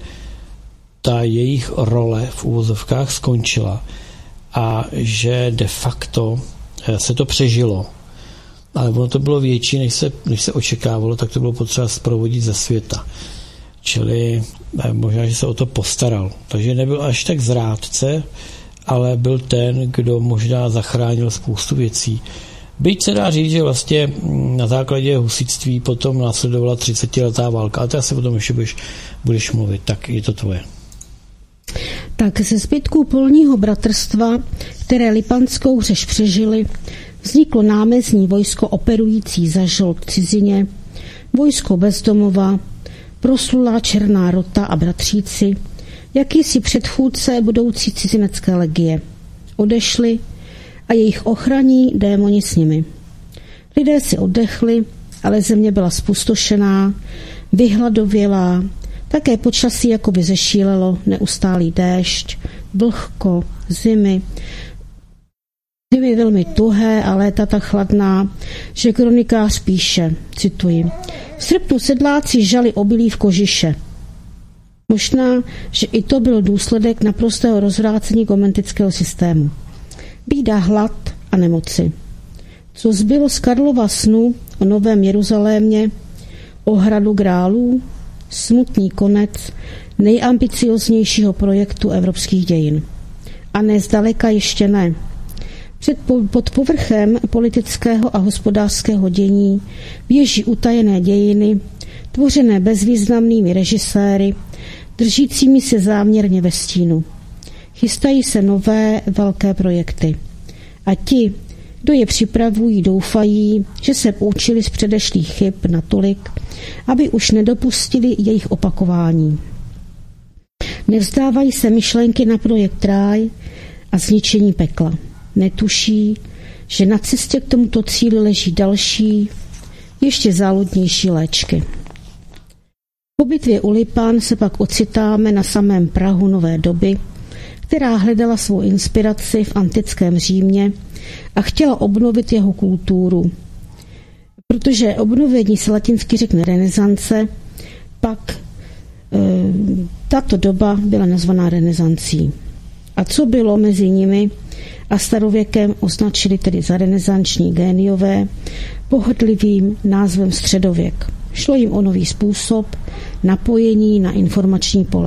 ta jejich role v uvozovkách skončila a že de facto se to přežilo. Ale ono to bylo větší, než se očekávalo, tak to bylo potřeba zprovodit ze světa. Čili možná, že se o to postaral. Takže nebyl až tak zrádce, ale byl ten, kdo možná zachránil spoustu věcí. Byť se dá říct, že vlastně na základě husitství potom následovala 30letá válka. A to asi potom ještě budeš mluvit. Tak je to tvoje. Tak ze zbytků polního bratrstva, které Lipanskou řeš přežili, vzniklo námezní vojsko operující za žolt v cizině, vojsko bezdomova, proslulá Černá rota a bratříci, jakýsi předchůdce budoucí cizinecké legie. Odešli a jejich ochraní démoni s nimi. Lidé si oddechli, ale země byla zpustošená, vyhladovělá, také počasí jakoby zešílelo, neustálý déšť, vlhko, zimy velmi tuhé a léta tak chladná, že kronikář píše, cituji, v srpnu sedláci žali obilí v kožiše. Možná, že i to byl důsledek naprostého rozvrácení komentického systému. Bída, hlad a nemoci. Co zbylo z Karlova snu o Novém Jeruzalémě, o hradu grálů, smutný konec nejambicioznějšího projektu evropských dějin. A ne zdaleka ještě ne. Pod povrchem politického a hospodářského dění běží utajené dějiny, tvořené bezvýznamnými režiséry, držícími se záměrně ve stínu. Chystají se nové velké projekty. A ti, kdo je připravují, doufají, že se poučili z předešlých chyb natolik, aby už nedopustili jejich opakování. Nevzdávají se myšlenky na projekt ráj a zničení pekla. Netuší, že na cestě k tomuto cíli leží další, ještě záludnější léčky. Po bitvě u Lipan se pak ocitáme na samém prahu nové doby, která hledala svou inspiraci v antickém Římě a chtěla obnovit jeho kulturu. Protože obnovení se latinsky řekne renesance, pak tato doba byla nazvaná renesancí. A co bylo mezi nimi a starověkem označili tedy za renesanční géniové pohodlivým názvem středověk. Šlo jim o nový způsob napojení na informační pole.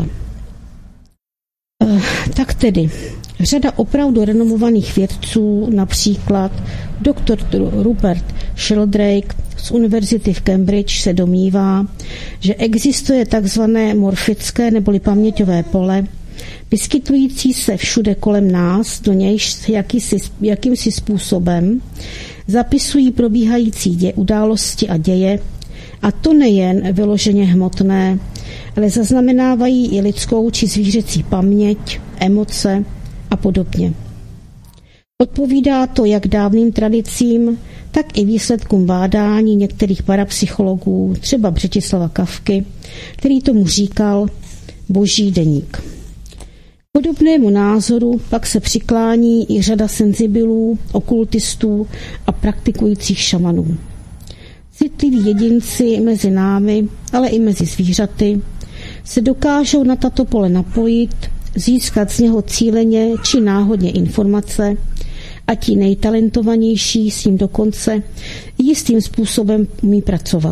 Tak tedy, řada opravdu renomovaných vědců, například dr. Rupert Sheldrake z univerzity v Cambridge se domnívá, že existuje takzvané morfické neboli paměťové pole, vyskytující se všude kolem nás, do nějž jakýmsi způsobem zapisují probíhající události a děje, a to nejen vyloženě hmotné, ale zaznamenávají i lidskou či zvířecí paměť, emoce a podobně. Odpovídá to jak dávným tradicím, tak i výsledkům bádání některých parapsychologů, třeba Břetislava Kafky, který tomu říkal Boží deník. K podobnému názoru pak se přiklání i řada senzibilů, okultistů a praktikujících šamanů. Citliví jedinci mezi námi, ale i mezi zvířaty, se dokážou na tato pole napojit, získat z něho cíleně či náhodně informace a ti nejtalentovanější s ním dokonce jistým způsobem umí pracovat.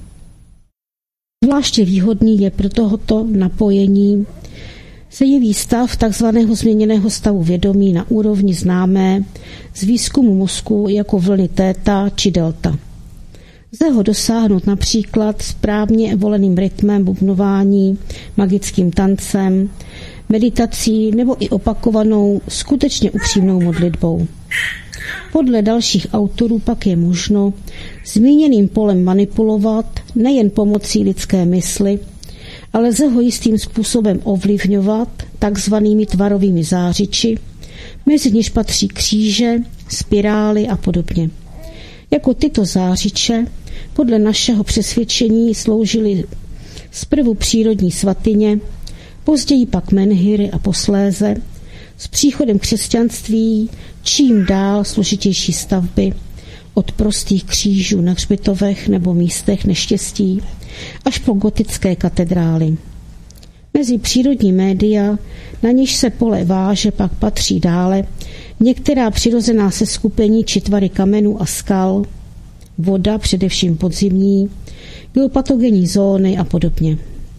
Zvláště výhodný je pro tohoto napojení se jeví stav takzvaného změněného stavu vědomí na úrovni známé z výzkumu mozku jako vlny téta či delta. Lze ho dosáhnout například správně voleným rytmem bubnování, magickým tancem, meditací nebo i opakovanou, skutečně upřímnou modlitbou. Podle dalších autorů pak je možno zmíněným polem manipulovat nejen pomocí lidské mysli, ale lze ho jistým způsobem ovlivňovat takzvanými tvarovými zářiči, mezi něž patří kříže, spirály a podobně. Jako tyto zářiče podle našeho přesvědčení sloužily zprvu přírodní svatyně, později pak menhiry a posléze, s příchodem křesťanství čím dál složitější stavby, od prostých křížů na hřbitovech nebo místech neštěstí až po gotické katedrály. Mezi přírodní média, na něž se pole váže, pak patří dále některá přirozená seskupení či tvary kamenů a skal, voda, především podzimní, biopatogenní zóny a podobně.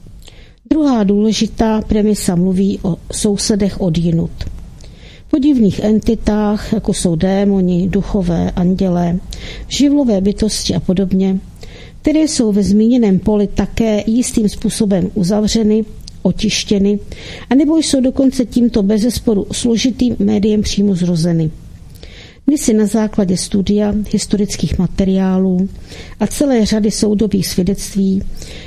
Druhá důležitá premisa mluví o sousedech odjinud. Podivných entitách, jako jsou démoni, duchové, andělé, živlové bytosti a podobně, které jsou ve zmíněném poli také jistým způsobem uzavřeny, otištěny, anebo jsou dokonce tímto bezesporu složitým médiem přímo zrozeny. Dnes si na základě studia historických materiálů a celé řady soudobých svědectví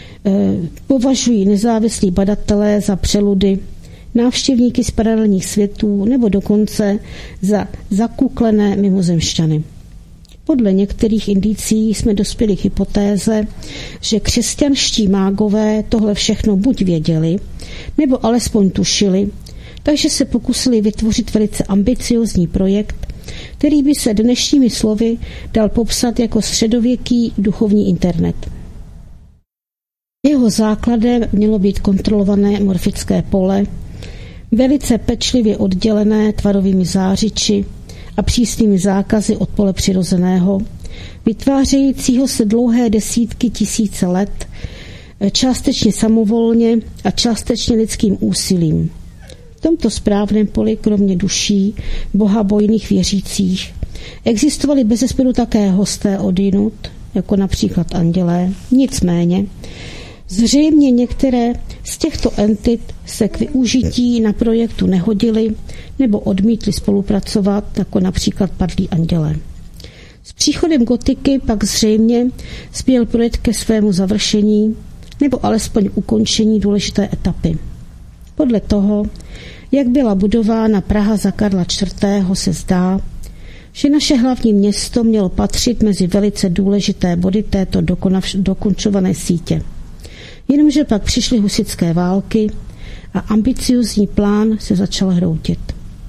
považují nezávislí badatelé za přeludy, návštěvníky z paralelních světů nebo dokonce za zakuklené mimozemšťany. Podle některých indicí jsme dospěli k hypotéze, že křesťanští mágové tohle všechno buď věděli, nebo alespoň tušili, takže se pokusili vytvořit velice ambiciózní projekt, který by se dnešními slovy dal popsat jako středověký duchovní internet. Jeho základem mělo být kontrolované morfické pole, velice pečlivě oddělené tvarovými zářiči a přísnými zákazy od pole přirozeného, vytvářejícího se dlouhé desítky tisíce let, částečně samovolně a částečně lidským úsilím. V tomto správném poli, kromě duší bohabojných věřících, existovaly bezesporu také hosté odjinud, jako například andělé, nicméně zřejmě některé z těchto entit se k využití na projektu nehodily nebo odmítly spolupracovat, jako například padlí andělé. S příchodem gotiky pak zřejmě spěl projekt ke svému završení nebo alespoň ukončení důležité etapy. Podle toho, jak byla budována Praha za Karla IV., se zdá, že naše hlavní město mělo patřit mezi velice důležité body této dokončované sítě. Jenomže pak přišly husitské války a ambiciózní plán se začal hroutit.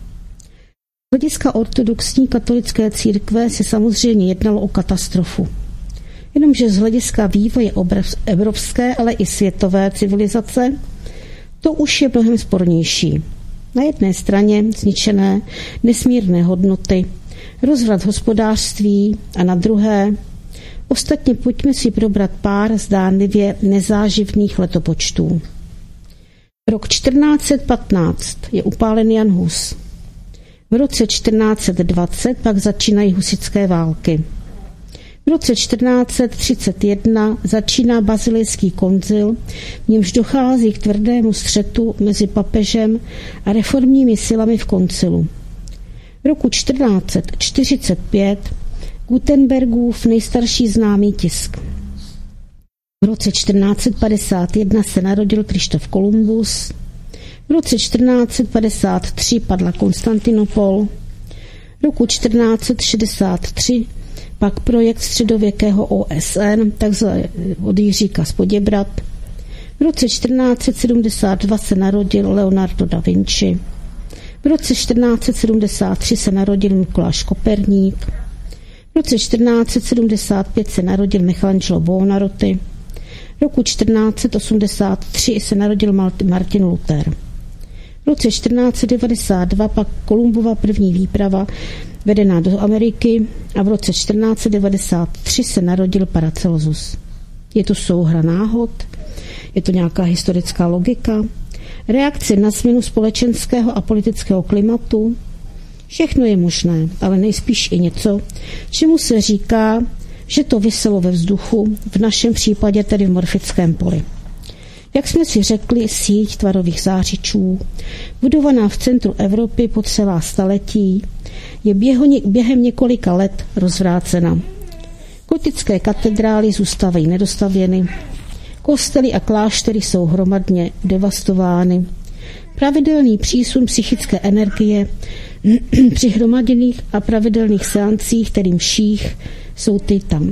Z hlediska ortodoxní katolické církve se samozřejmě jednalo o katastrofu. Jenomže z hlediska vývoje evropské, ale i světové civilizace to už je mnohem spornější. Na jedné straně zničené nesmírné hodnoty, rozvrat hospodářství a na druhé. Ostatně pojďme si probrat pár zdánlivě nezáživných letopočtů. Rok 1415 je upálen Jan Hus. V roce 1420 pak začínají husitské války. V roce 1431 začíná Bazilejský koncil, v němž dochází k tvrdému střetu mezi papežem a reformními silami v koncilu. V roku 1445 Gutenbergův nejstarší známý tisk. V roce 1451 se narodil Krištof Kolumbus. V roce 1453 padla Konstantinopol. V roku 1463 pak projekt středověkého OSN, takzvaný od Jiříka z Poděbrad. V roce 1472 se narodil Leonardo da Vinci. V roce 1473 se narodil Mikuláš Koperník. V roce 1475 se narodil Michelangelo Buonarroti. V roku 1483 se narodil Martin Luther. V roce 1492 pak Kolumbova první výprava vedená do Ameriky a v roce 1493 se narodil Paracelsus. Je to souhra náhod? Je to nějaká historická logika? Reakce na změnu společenského a politického klimatu? Všechno je možné, ale nejspíš i něco, čemu se říká, že to viselo ve vzduchu, v našem případě tedy v morfickém poli. Jak jsme si řekli, síť tvarových zářičů, budovaná v centru Evropy po celá staletí, je během několika let rozvrácena. Gotické katedrály zůstávají nedostavěny, kostely a kláštery jsou hromadně devastovány. Pravidelný přísun psychické energie při hromaděných a pravidelných seancích, tedy mších, jsou ty tam.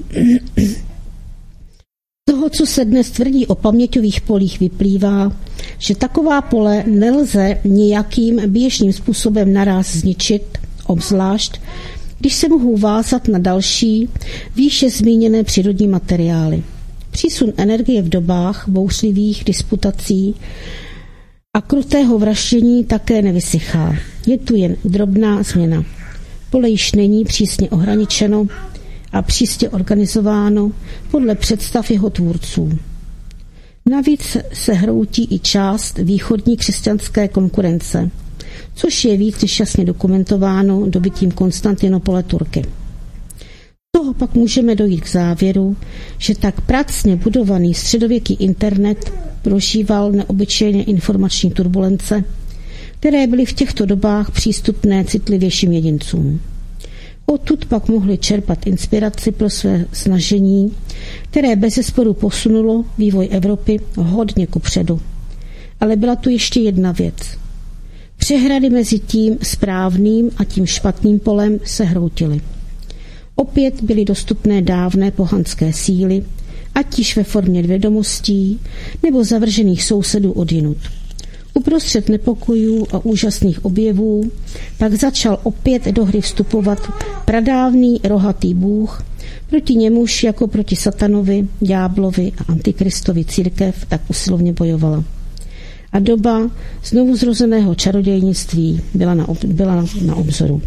Toho, co se dnes tvrdí o paměťových polích, vyplývá, že taková pole nelze nějakým běžným způsobem naráz zničit, obzvlášť, když se mohou vázat na další, výše zmíněné přírodní materiály. Přísun energie v dobách bouřlivých disputací a krutého vraždění také nevysychá. Je tu jen drobná změna. Pole již není přísně ohraničeno a přísně organizováno podle představ jeho tvůrců. Navíc se hroutí i část východní křesťanské konkurence, což je víc než jasně dokumentováno dobytím Konstantinopole Turky. Z toho pak můžeme dojít k závěru, že tak pracně budovaný středověký internet prožíval neobyčejně informační turbulence, které byly v těchto dobách přístupné citlivějším jedincům. Odtud pak mohli čerpat inspiraci pro své snažení, které bezesporu posunulo vývoj Evropy hodně kupředu. Ale byla tu ještě jedna věc. Přehrady mezi tím správným a tím špatným polem se hroutily. Opět byly dostupné dávné pohanské síly, ať již ve formě vědomostí nebo zavržených sousedů odjinud. Uprostřed nepokojů a úžasných objevů pak začal opět do hry vstupovat pradávný rohatý bůh, proti němuž jako proti satanovi, ďáblovi a antikristovi církev tak usilovně bojovala. A doba znovu zrozeného čarodějnictví byla na obzoru.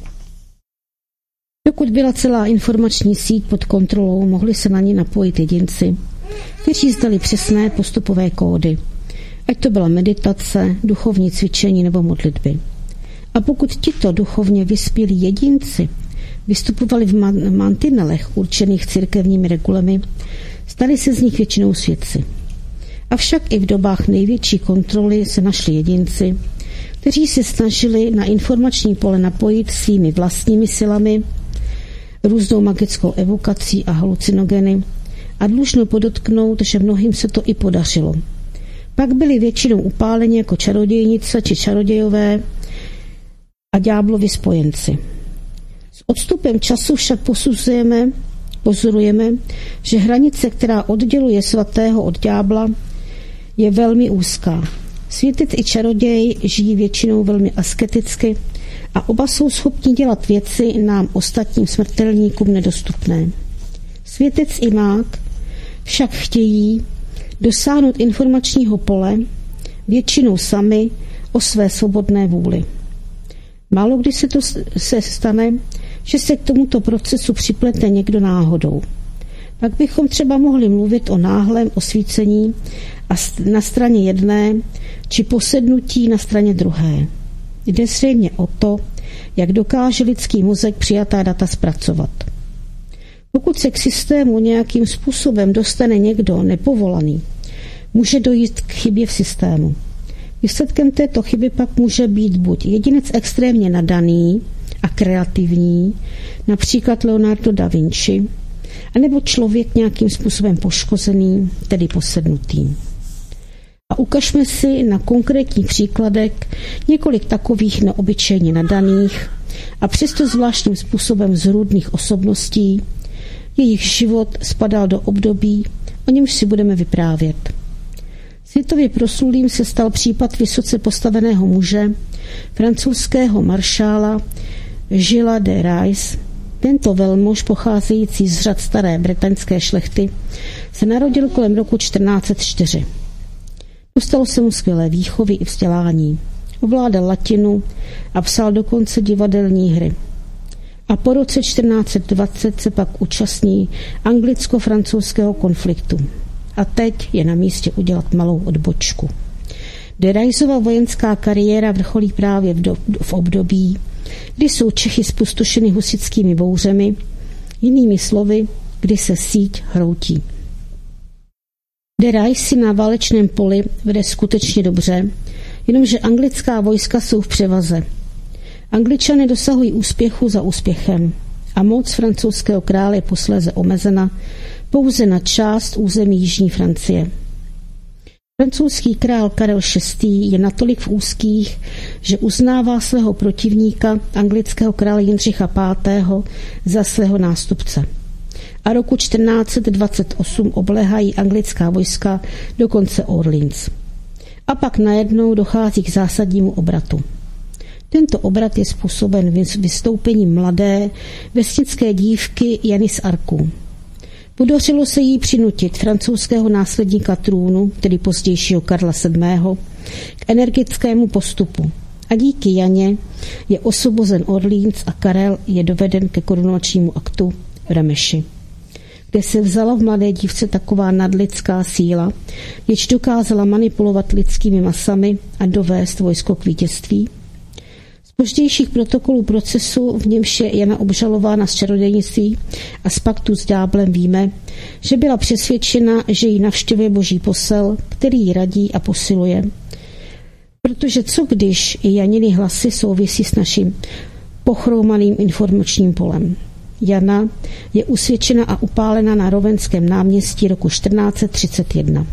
Dokud byla celá informační síť pod kontrolou, mohli se na ní napojit jedinci, kteří znali přesné postupové kódy, ať to byla meditace, duchovní cvičení nebo modlitby. A pokud tito duchovně vyspělí jedinci vystupovali v mantinelech určených církevními regulemi, stali se z nich většinou svědci. Avšak i v dobách největší kontroly se našli jedinci, kteří se snažili na informační pole napojit svými vlastními silami, různou magickou evokací a halucinogeny, a dlužno podotknout, že mnohým se to i podařilo. Pak byli většinou upáleni jako čarodějnice či čarodějové a ďáblovi spojenci. S odstupem času však pozorujeme, že hranice, která odděluje svatého od ďábla, je velmi úzká. Světec i čaroděj žijí většinou velmi asketicky a oba jsou schopni dělat věci nám ostatním smrtelníkům nedostupné. Světec i mák však chtějí dosáhnout informačního pole většinou sami o své svobodné vůli. Málo kdy se stane, že se k tomuto procesu připlete někdo náhodou. Pak bychom třeba mohli mluvit o náhlém osvícení na straně jedné či posednutí na straně druhé. Jde zřejmě o to, jak dokáže lidský mozek přijatá data zpracovat. Pokud se k systému nějakým způsobem dostane někdo nepovolaný, může dojít k chybě v systému. Výsledkem této chyby pak může být buď jedinec extrémně nadaný a kreativní, například Leonardo da Vinci, anebo člověk nějakým způsobem poškozený, tedy posednutý. A ukažme si na konkrétních příkladech několik takových neobyčejně nadaných a přesto zvláštním způsobem zrůdných osobností, jejich život spadal do období, o němž si budeme vyprávět. Světově proslulým se stal případ vysoce postaveného muže, francouzského maršála Gilles de Rais. Tento velmož, pocházející z řad staré bretaňské šlechty, se narodil kolem roku 1404. Dostalo se mu skvělé výchovy i vzdělání. Ovládal latinu a psal dokonce divadelní hry. A po roce 1420 se pak účastní anglicko-francouzského konfliktu. A teď je na místě udělat malou odbočku. De Raisova vojenská kariéra vrcholí právě v období, kdy jsou Čechy spustošeny husitskými bouřemi, jinými slovy, kdy se síť hroutí. De Rais si na válečném poli vede skutečně dobře, jenomže anglická vojska jsou v převaze. Angličané dosahují úspěchu za úspěchem a moc francouzského krále je posléze omezena pouze na část území jižní Francie. Francouzský král Karel VI. Je natolik v úzkých, že uznává svého protivníka, anglického krále Jindřicha V. za svého nástupce. A roku 1428 obléhají anglická vojska dokonce Orleans. A pak najednou dochází k zásadnímu obratu. Tento obrat je způsoben vystoupením mladé vesnické dívky Jany z Arku. Podařilo se jí přinutit francouzského následníka trůnu, tedy pozdějšího Karla VII., k energickému postupu. A díky Janě je osvobozen Orleans a Karel je doveden ke korunovačnímu aktu v Remeši, kde se vzala v mladé dívce taková nadlidská síla, jež dokázala manipulovat lidskými masami a dovést vojsko k vítězství. Z pozdějších protokolů procesu, v němž je Jana obžalována z čarodějnictví a z paktu s ďáblem, víme, že byla přesvědčena, že jí navštěvuje boží posel, který ji radí a posiluje. Protože co když i Janiny hlasy souvisí s naším pochromaným informačním polem. Jana je usvědčena a upálena na Rovenském náměstí roku 1431.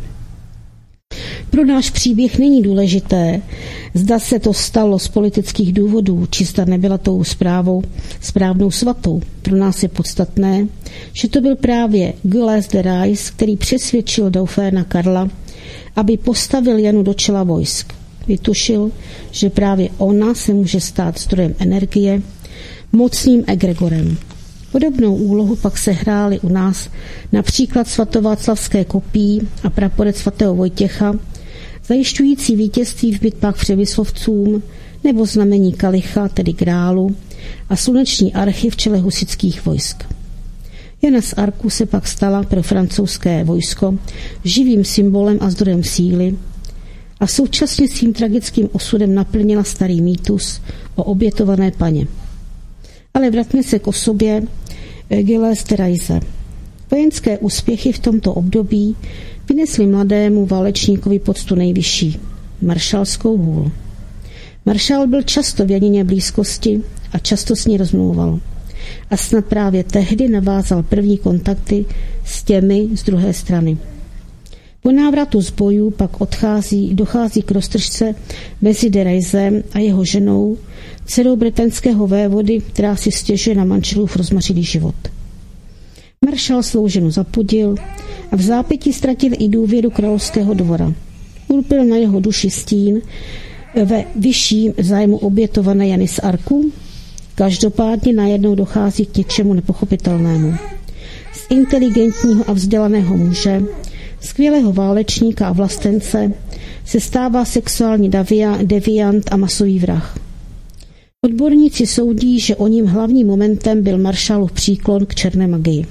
Pro náš příběh není důležité, zda se to stalo z politických důvodů, či zda nebyla tou správnou svatou. Pro nás je podstatné, že to byl právě Gilles de Rais, který přesvědčil dauphéna Karla, aby postavil Janu do čela vojsk. Vytušil, že právě ona se může stát zdrojem energie, mocným egregorem. Podobnou úlohu pak sehrály u nás například svatováclavské kopí a praporec svatého Vojtěcha, zajišťující vítězství v bitvách Přemyslovcům, nebo znamení kalicha, tedy grálu, a sluneční archy v čele husitských vojsk. Jana z Arku se pak stala pro francouzské vojsko živým symbolem a zdrojem síly a současně svým tragickým osudem naplnila starý mýtus o obětované paně. Ale vraťme se k osobě Gilles de Raise. Vojenské úspěchy v tomto období vynesly mladému válečníkovi poctu nejvyšší, maršalskou hůl. Maršál byl často v Janině blízkosti a často s ní rozmlouval. A snad právě tehdy navázal první kontakty s těmi z druhé strany. Po návratu z bojů pak dochází k roztržce mezi de Raisem a jeho ženou, dcerou bretaňského vévody, která si stěžuje na manželův rozmařilý život. Maršál svou ženu zapudil a v zápětí ztratil i důvěru královského dvora. Ulpil na jeho duši stín ve vyšším zájmu obětované Jany z Arku. Každopádně najednou dochází k něčemu nepochopitelnému. Z inteligentního a vzdělaného muže, skvělého válečníka a vlastence, se stává sexuální deviant a masový vrah. Odborníci soudí, že o ním hlavním momentem byl maršálův příklon k černé magii.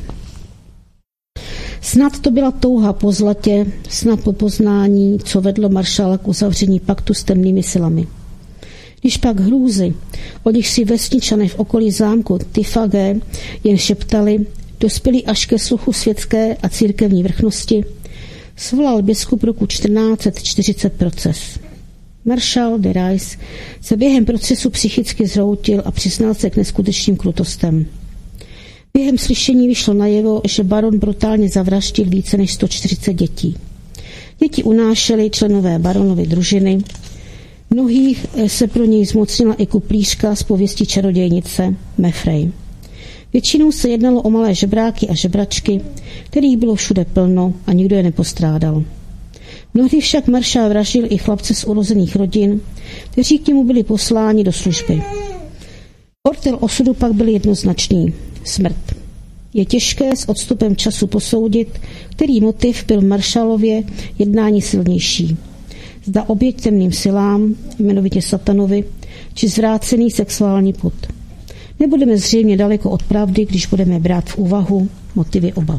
Snad to byla touha po zlatě, snad po poznání, co vedlo maršála k uzavření paktu s temnými silami. Když pak hrůzy, o nich si vesničané v okolí zámku Tifagé jen šeptali, dospěli až ke sluchu světské a církevní vrchnosti, svolal biskup roku 1440 proces. Maršál de Rais se během procesu psychicky zhroutil a přiznal se k neskutečným krutostem. Během slyšení vyšlo najevo, že baron brutálně zavraždil více než 140 dětí. Děti unášely členové baronovy družiny. Mnohých se pro něj zmocnila i kuplířka z pověstí čarodějnice Mefrey. Většinou se jednalo o malé žebráky a žebračky, kterých bylo všude plno a nikdo je nepostrádal. Mnohdy však maršál vraždil i chlapce z urozených rodin, kteří k němu byli posláni do služby. Portrét osudu pak byl jednoznačný – smrt. Je těžké s odstupem času posoudit, který motiv byl v Marshallově jednání silnější. Zda oběť temným silám, jmenovitě satanovi, či zvrácený sexuální pud. Nebudeme zřejmě daleko od pravdy, když budeme brát v úvahu motivy oba.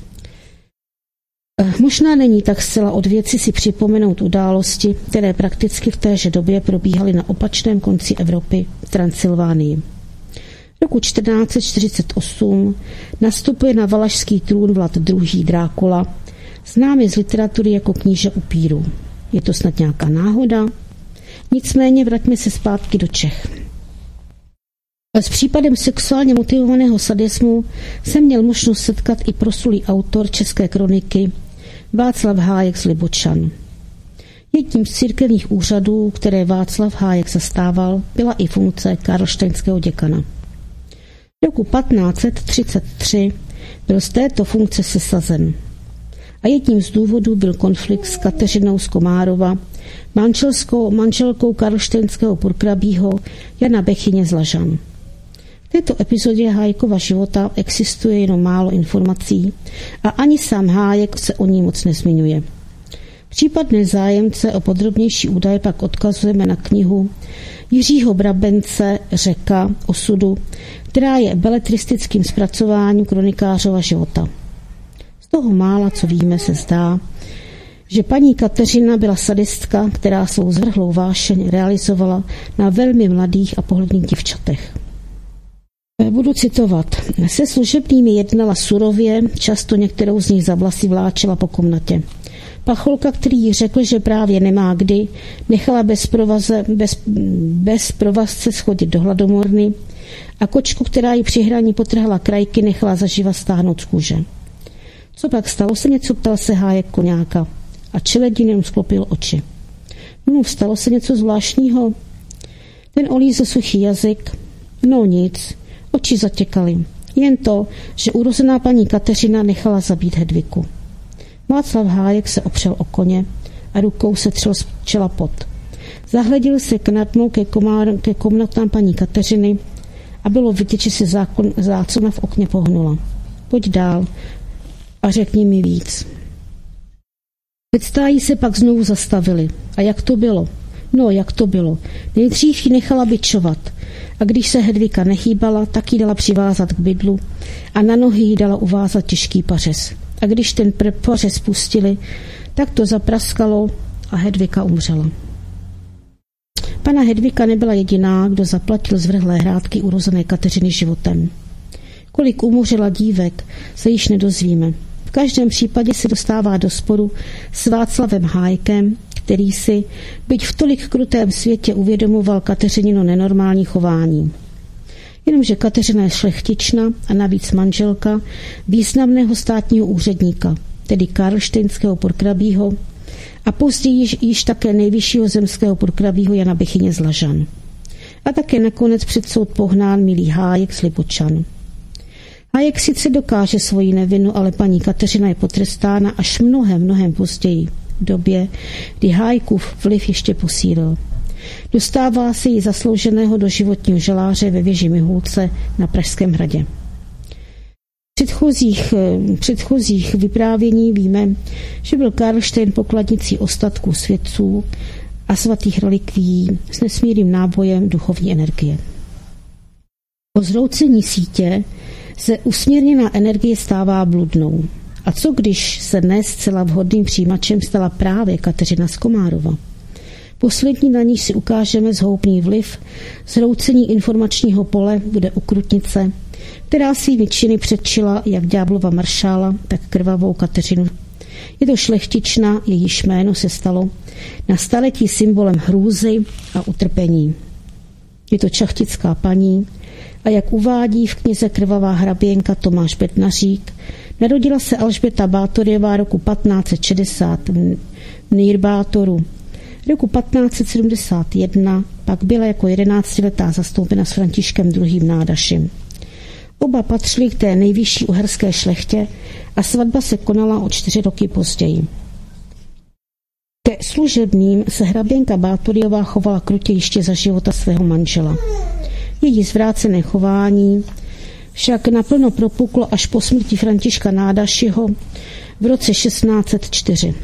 Možná není tak zcela od věci si připomenout události, které prakticky v téže době probíhaly na opačném konci Evropy v Transylvánii. Roku 1448 nastupuje na valašský trůn Vlad II. Drákula, známý z literatury jako kníže upírů. Je to snad nějaká náhoda? Nicméně vraťme se zpátky do Čech. S případem sexuálně motivovaného sadismu se měl možnost setkat i proslulý autor české kroniky Václav Hájek z Libočan. Jedním z církevních úřadů, které Václav Hájek zastával, byla i funkce karlštejnského děkana. Roku 1533 byl z této funkce sesazen. A jedním z důvodů byl konflikt s Kateřinou z Komárova, manželkou karlštejnského purkrabího Jana Bechyně z Lažan. V této epizodě Hájkova života existuje jenom málo informací a ani sám Hájek se o ní moc nezmiňuje. Případné zájemce o podrobnější údaje pak odkazujeme na knihu Jiřího Brabence Řeka osudu, která je beletristickým zpracováním kronikářova života. Z toho mála, co víme, se zdá, že paní Kateřina byla sadistka, která svou zvrhlou vášeň realizovala na velmi mladých a pohledných děvčatech. Budu citovat. Se služebnými jednala surově, často některou z nich za vlasy vláčela po komnatě. Pacholka, který jí řekl, že právě nemá kdy, nechala bez provazce schodit do hladomorny a kočku, která jí při hraní potrhla krajky, nechala zaživa stáhnout z kůže. Co pak stalo se něco, ptal se Hájek Koňáka a Čeledin jen sklopil oči. No, stalo se něco zvláštního? Ten olízl suchý jazyk. No nic, oči zatěkaly. Jen to, že urozená paní Kateřina nechala zabít Hedviku. Václav Hájek se opřel o koně a rukou se třel z čela pot. Zahleděl se k nadmou ke komnatám paní Kateřiny a bylo vidět, že se záclona v okně pohnula. Pojď dál a řekni mi víc. Ve stáji se pak znovu zastavili. A jak to bylo? No, jak to bylo? Nejdřív ji nechala bičovat a když se Hedvika nehýbala, tak ji dala přivázat k bydlu a na nohy jí dala uvázat těžký pařez. A když ten pařez pustili, tak to zapraskalo a Hedvika umřela. Pana Hedvika nebyla jediná, kdo zaplatil zvrhlé hrádky urozené Kateřiny životem. Kolik umořila dívek, se již nedozvíme. V každém případě se dostává do sporu s Václavem Hájkem, který si, byť v tolik krutém světě, uvědomoval Kateřinino nenormální chování. Jenomže Kateřina je šlechtična a navíc manželka významného státního úředníka, tedy karlštejnského purkrabího a později již také nejvyššího zemského purkrabího Jana Bechyně z Lažan. A také nakonec před soud pohnán milý Hájek z Libočan. Hájek sice dokáže svoji nevinu, ale paní Kateřina je potrestána až mnohem později, v době, kdy Hájkův vliv ještě posílil. Dostává se jí zaslouženého doživotního žaláře ve věži Mihulce na Pražském hradě. V předchozích vyprávění víme, že byl Karlštejn pokladnicí ostatků světců a svatých relikvií s nesmírným nábojem duchovní energie. Po zroucení sítě se usměrněná energie stává bludnou. A co když se dnes zcela vhodným přijímačem stala právě Kateřina z Komárova? Poslední, na níž si ukážeme zhoubný vliv zhroucení informačního pole, bude Okrutnice, která svými činy předčila jak ďáblova maršála, tak krvavou Kateřinu. Je to šlechtična, jejíž jméno se stalo na staletí symbolem hrůzy a utrpení. Je to šlechtická paní a jak uvádí v knize Krvavá hraběnka Tomáš Bednařík, narodila se Alžběta Bátorjevá roku 1560 v Nýrbátoru. Roku 1571 pak byla jako 11letá zastoupena s Františkem II. Nádašem. Oba patřili k té nejvyšší uherské šlechtě a svatba se konala o 4 roky později. Ke služebným se hraběnka Bátoriová chovala krutě ještě za života svého manžela. Její zvrácené chování však naplno propuklo až po smrti Františka Nádašiho v roce 1604.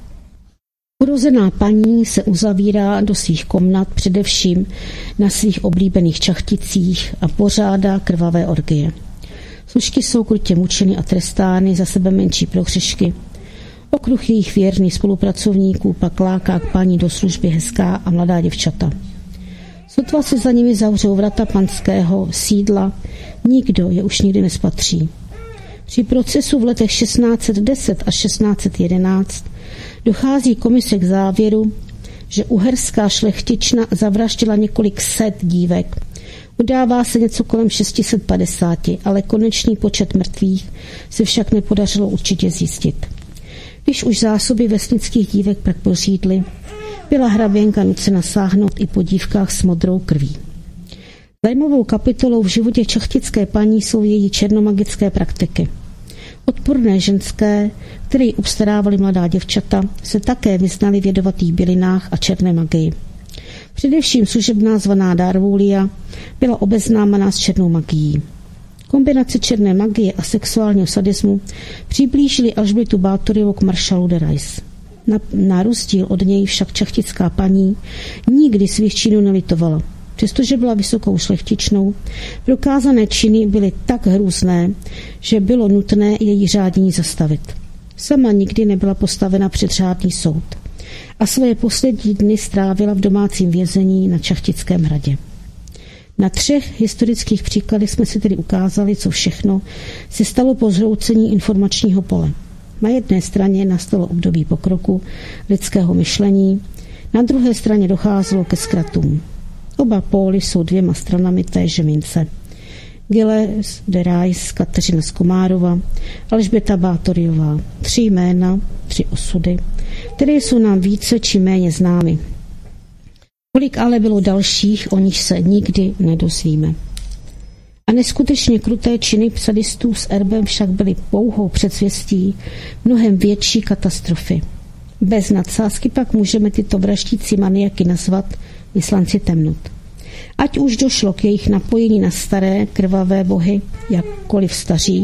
Urozená paní se uzavírá do svých komnat, především na svých oblíbených čachticích, a pořádá krvavé orgie. Služky jsou krutě mučeny a trestány za sebe menší prohřešky. Okruh jejich věrných spolupracovníků pak láká k paní do služby hezká a mladá děvčata. Sotva se za nimi zavřou vrata panského sídla, nikdo je už nikdy nespatří. Při procesu v letech 1610 až 1611 dochází komise k závěru, že uherská šlechtična zavraždila několik set dívek. Udává se něco kolem 650, ale konečný počet mrtvých se však nepodařilo určitě zjistit. Když už zásoby vesnických dívek pak pořídly, byla hraběnka nucena sáhnout i po dívkách s modrou krví. Zajímavou kapitolou v životě čachtické paní jsou její černomagické praktiky. Odporné ženské, které ji obstarávaly mladá děvčata, se také vyznaly v jedovatých bylinách a černé magii. Především služebná zvaná Darvulia byla obeznámená s černou magií. Kombinace černé magie a sexuálního sadismu přiblížily Alžbětu Bátoriovu k maršalu de Rais. Na rozdíl od něj však čachtická paní nikdy svých činů nelitovala. Přestože byla vysokou šlechtičnou, prokázané činy byly tak hrůzné, že bylo nutné její řádění zastavit. Sama nikdy nebyla postavena před řádný soud a svoje poslední dny strávila v domácím vězení na Čachtickém hradě. Na 3 historických příkladech jsme si tedy ukázali, co všechno se stalo po zhroucení informačního pole. Na jedné straně nastalo období pokroku lidského myšlení, na druhé straně docházelo ke zkratům. Oba póly jsou 2 stranami téže mince. Gilles de Rais, Kateřina z Komárova, Alžběta Bátoriová. 3 jména, 3 osudy, které jsou nám více či méně známy. Kolik ale bylo dalších, o nich se nikdy nedozvíme. A neskutečně kruté činy sadistů s erbem však byly pouhou předzvěstí mnohem větší katastrofy. Bez nadsázky pak můžeme tyto vraždící maniaky nazvat vyslanci temnot. Ať už došlo k jejich napojení na staré krvavé bohy, jakkoliv staří,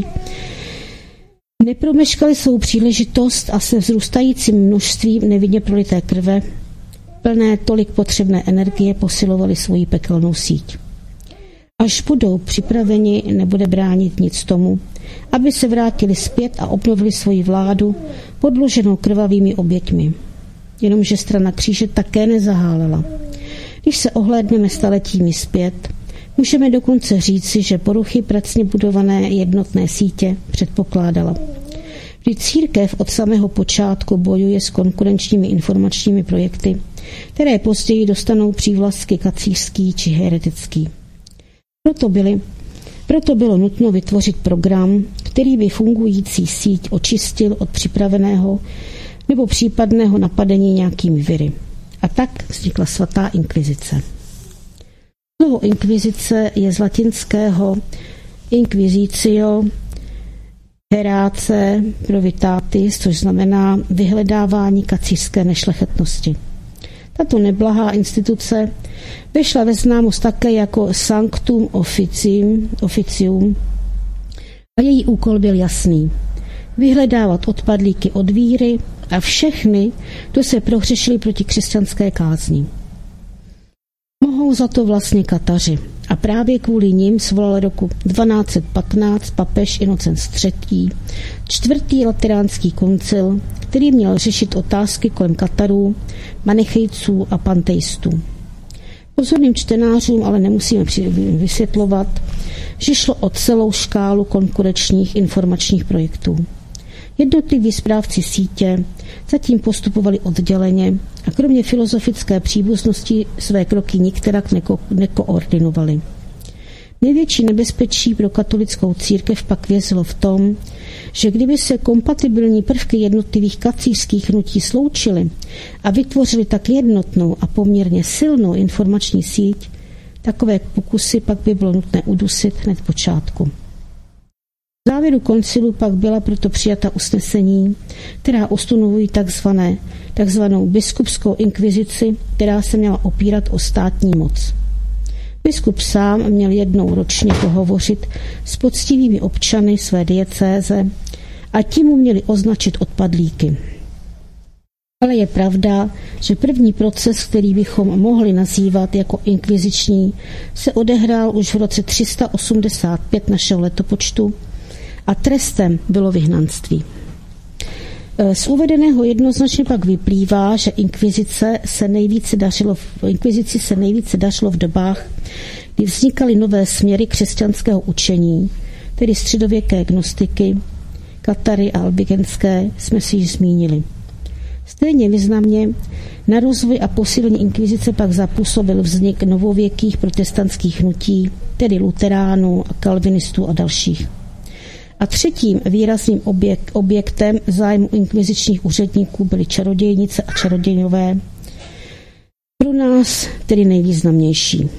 nepromeškali svou příležitost a se vzrůstajícím množstvím nevinně prolité krve, plné tolik potřebné energie, posilovali svoji pekelnou síť. Až budou připraveni, nebude bránit nic tomu, aby se vrátili zpět a obnovili svoji vládu podloženou krvavými oběťmi. Jenomže strana kříže také nezahálela. Když se ohlédneme staletími zpět, můžeme dokonce říci, že poruchy pracně budované jednotné sítě předpokládala. Vždyť církev od samého počátku bojuje s konkurenčními informačními projekty, které později dostanou přívlastky kacířský či heretický. Proto bylo nutno vytvořit program, který by fungující síť očistil od připraveného nebo případného napadení nějakými viry. A tak vznikla svatá inkvizice. Slovo inkvizice je z latinského inquisitio herace provitatis, což znamená vyhledávání kacířské nešlechetnosti. Tato neblahá instituce vešla ve známost také jako sanctum officium a její úkol byl jasný. Vyhledávat odpadlíky od víry a všechny, kdo se prohřešili proti křesťanské kázni. Mohou za to vlastně Kataři a právě kvůli nim svolal roku 1215 papež Inocens III. 4. lateránský koncil, který měl řešit otázky kolem Katarů, manichejců a panteistů. Pozorným čtenářům ale nemusíme vysvětlovat, že šlo o celou škálu konkurenčních informačních projektů. Jednotliví správci sítě zatím postupovali odděleně a kromě filozofické příbuznosti své kroky nikterak nekoordinovali. Největší nebezpečí pro katolickou církev pak vězilo v tom, že kdyby se kompatibilní prvky jednotlivých kacířských hnutí sloučily a vytvořily tak jednotnou a poměrně silnou informační síť, takové pokusy pak by bylo nutné udusit hned v počátku. V závěru koncilu pak byla proto přijata usnesení, která ustanovují takzvanou biskupskou inkvizici, která se měla opírat o státní moc. Biskup sám měl jednou ročně pohovořit s poctivými občany své diecéze a ti mu měli označit odpadlíky. Ale je pravda, že první proces, který bychom mohli nazývat jako inkviziční, se odehrál už v roce 385 našeho letopočtu a trestem bylo vyhnanství. Z uvedeného jednoznačně pak vyplývá, že inkvizici se nejvíce dařilo v dobách, kdy vznikaly nové směry křesťanského učení, tedy středověké gnostiky, katary a albigenské, jsme si již zmínili. Stejně významně na rozvoj a posílení inkvizice pak zapůsobil vznik novověkých protestantských hnutí, tedy luteránů a kalvinistů a dalších. A třetím výrazným objektem zájmu inkvizičních úředníků byly čarodějnice a čarodějové, pro nás tedy nejvýznamnější.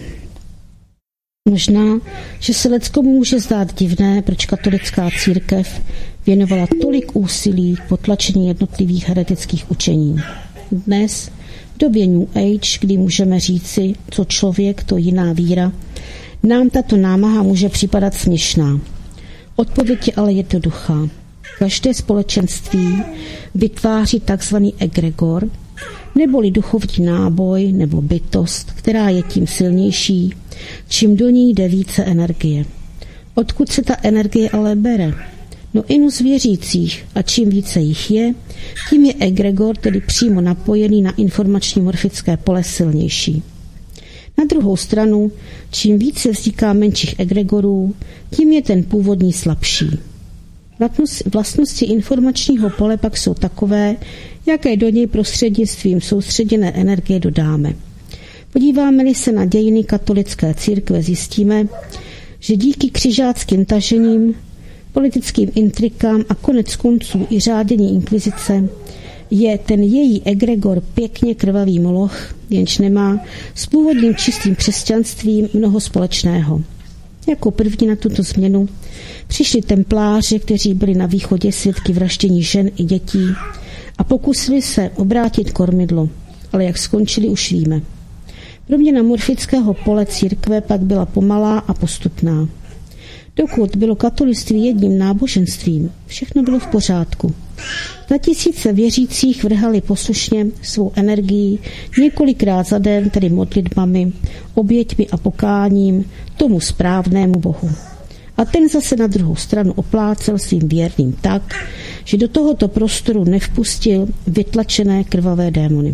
Možná, že se leckomu může zdát divné, proč katolická církev věnovala tolik úsilí k potlačení jednotlivých heretických učení. Dnes, v době New Age, kdy můžeme říci, co člověk, to jiná víra, nám tato námaha může připadat směšná. Odpověď je ale jednoduchá. Každé společenství vytváří takzvaný egregor, neboli duchovní náboj nebo bytost, která je tím silnější, čím do ní jde více energie. Odkud se ta energie ale bere? No inus věřících, a čím více jich je, tím je egregor, tedy přímo napojený na informační morfické pole, silnější. Na druhou stranu, čím více vzniká menších egregorů, tím je ten původní slabší. Vlastnosti informačního pole pak jsou takové, jaké do něj prostřednictvím soustředěné energie dodáme. Podíváme-li se na dějiny katolické církve, zjistíme, že díky křižáckým tažením, politickým intrikám a konec konců i řádění inkvizice je ten její egregor pěkně krvavý moloch, jenž nemá s původním čistým křesťanstvím mnoho společného. Jako první na tuto změnu přišli templáři, kteří byli na východě svědky vraždění žen i dětí a pokusili se obrátit kormidlo, ale jak skončili, už víme. Proměna morfického pole církve pak byla pomalá a postupná. Dokud bylo katolictví jedním náboženstvím, všechno bylo v pořádku. Na tisíce věřících vrhali poslušně svou energii několikrát za den, tedy modlitbami, oběťmi a pokáním tomu správnému Bohu. A ten zase na druhou stranu oplácel svým věrným tak, že do tohoto prostoru nevpustil vytlačené krvavé démony.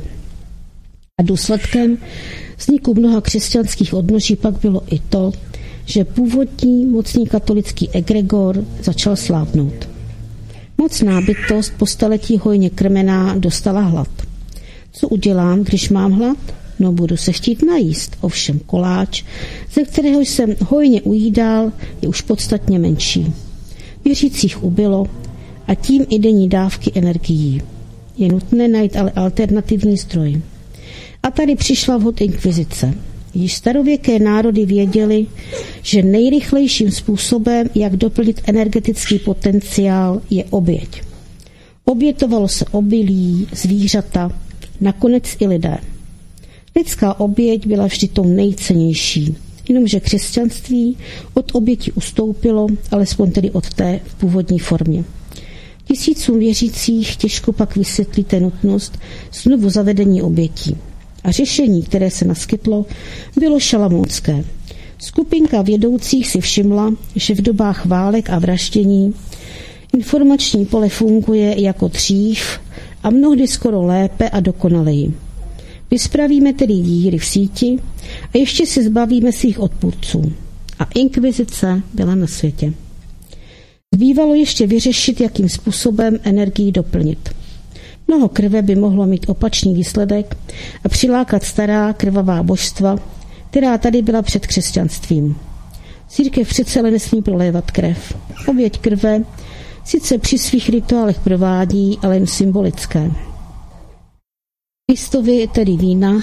A důsledkem vzniku mnoha křesťanských odnoží pak bylo i to, že původní mocný katolický egregor začal slábnout. Mocná bytost po staletí hojně krmená dostala hlad. Co udělám, když mám hlad? No, budu se chtít najíst, ovšem koláč, ze kterého jsem hojně ujídal, je už podstatně menší. Věřících ubylo a tím i denní dávky energií. Je nutné najít ale alternativní zdroj. A tady přišla vhod inkvizice. Již starověké národy věděli, že nejrychlejším způsobem, jak doplnit energetický potenciál, je oběť. Obětovalo se obilí, zvířata, nakonec i lidé. Lidská oběť byla vždy tou nejcennější, jenomže křesťanství od oběti ustoupilo, alespoň tedy od té v původní formě. Tisícům věřících těžko pak vysvětlíte nutnost znovu zavedení obětí. A řešení, které se naskytlo, bylo šalamounské. Skupinka vědoucích si všimla, že v dobách válek a vraždění informační pole funguje jako dřív a mnohdy skoro lépe a dokonaleji. Vyspravíme tedy díry v síti a ještě se zbavíme svých odpůrců. A inkvizice byla na světě. Zbývalo ještě vyřešit, jakým způsobem energii doplnit. Mnoho krve by mohlo mít opačný výsledek a přilákat stará krvavá božstva, která tady byla před křesťanstvím. Církev přece ale nesmí prolévat krev. Oběť krve sice při svých rituálech provádí, ale jen symbolické. Kristovi tedy vína,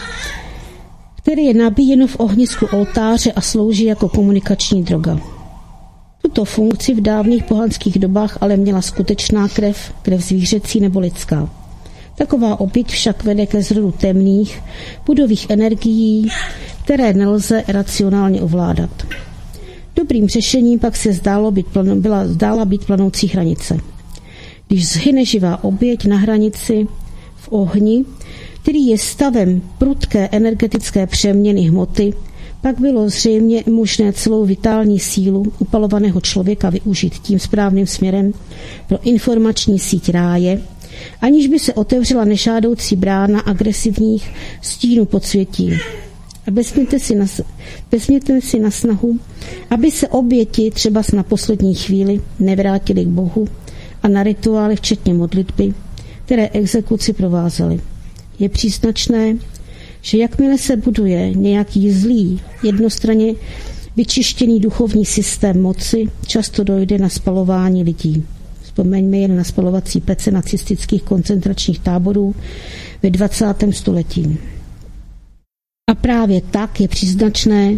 které je nabíjeno v ohnisku oltáře a slouží jako komunikační droga. Tu Tuto funkci v dávných pohanských dobách ale měla skutečná krev zvířecí nebo lidská. Taková oběť však vede ke zrodu temných, pudových energií, které nelze racionálně ovládat. Dobrým řešením pak se zdála být planoucí hranice. Když zhyne živá oběť na hranici v ohni, který je stavem prudké energetické přeměny hmoty, pak bylo zřejmě možné celou vitální sílu upalovaného člověka využít tím správným směrem pro informační síť ráje, aniž by se otevřela nežádoucí brána agresivních stínů podsvětí. A vezměte si na snahu, aby se oběti třeba na poslední chvíli nevrátili k Bohu a na rituály včetně modlitby, které exekuci provázely. Je příznačné, že jakmile se buduje nějaký zlý, jednostranně vyčištěný duchovní systém moci, často dojde na spalování lidí. Vzpomeňme jen na spalovací pece nacistických koncentračních táborů ve 20. století. A právě tak je příznačné,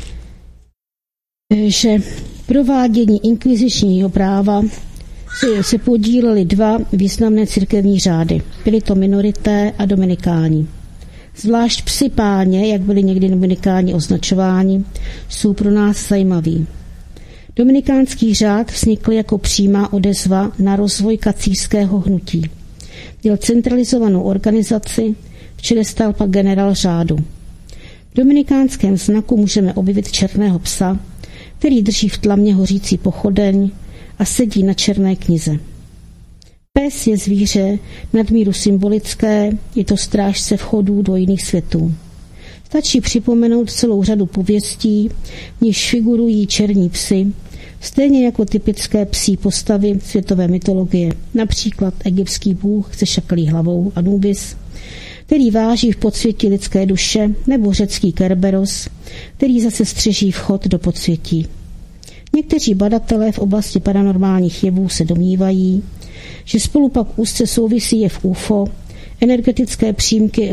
že provádění inkvizičního práva se podílely dva významné církevní řády. Byly to minorité a dominikáni. Zvlášť psi páně, jak byli někdy dominikáni označováni, jsou pro nás zajímaví. Dominikánský řád vznikl jako přímá odezva na rozvoj kacířského hnutí. Měl centralizovanou organizaci, v čele stál pak generál řádu. V dominikánském znaku můžeme objevit černého psa, který drží v tlamě hořící pochodeň a sedí na černé knize. Pes je zvíře nadmíru symbolické, je to strážce vchodů do jiných světů. Stačí připomenout celou řadu pověstí, v nichž figurují černí psi, stejně jako typické psí postavy světové mytologie, například egyptský bůh se šakalí hlavou Anubis, který váží v podsvětí lidské duše, nebo řecký Kerberos, který zase střeží vchod do podsvětí. Někteří badatelé v oblasti paranormálních jevů se domnívají, že spolu pak úzce souvisí je v UFO, energetické přímky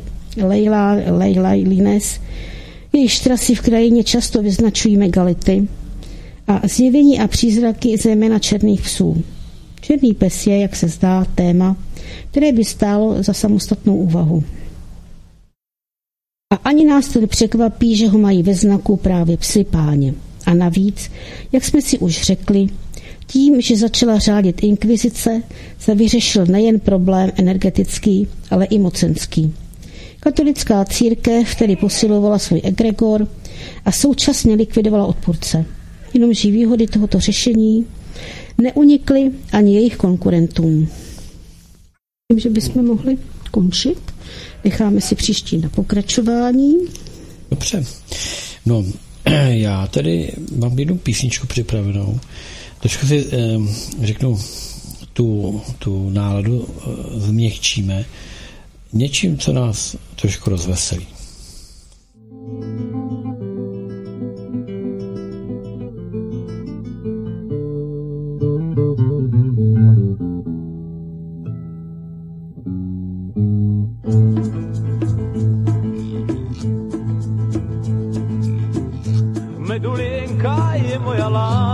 Lines, jejichž trasy v krajině často vyznačují megality, a zjevení a přízraky zejména černých psů. Černý pes je, jak se zdá, téma, které by stálo za samostatnou úvahu. A ani nás to nepřekvapí, že ho mají ve znaku právě psi páně. A navíc, jak jsme si už řekli, tím, že začala řádit inkvizice, se vyřešil nejen problém energetický, ale i mocenský. Katolická církev tedy posilovala svůj egregor a současně likvidovala odpůrce. Jenomže výhody tohoto řešení neunikly ani jejich konkurentům. Myslím, že bychom mohli končit. Necháme si příští na pokračování. Dobře. No, já tedy mám jednu písničku připravenou. Trošku si řeknu, tu náladu změkčíme něčím, co nás trošku rozveselí. Medulienka je moja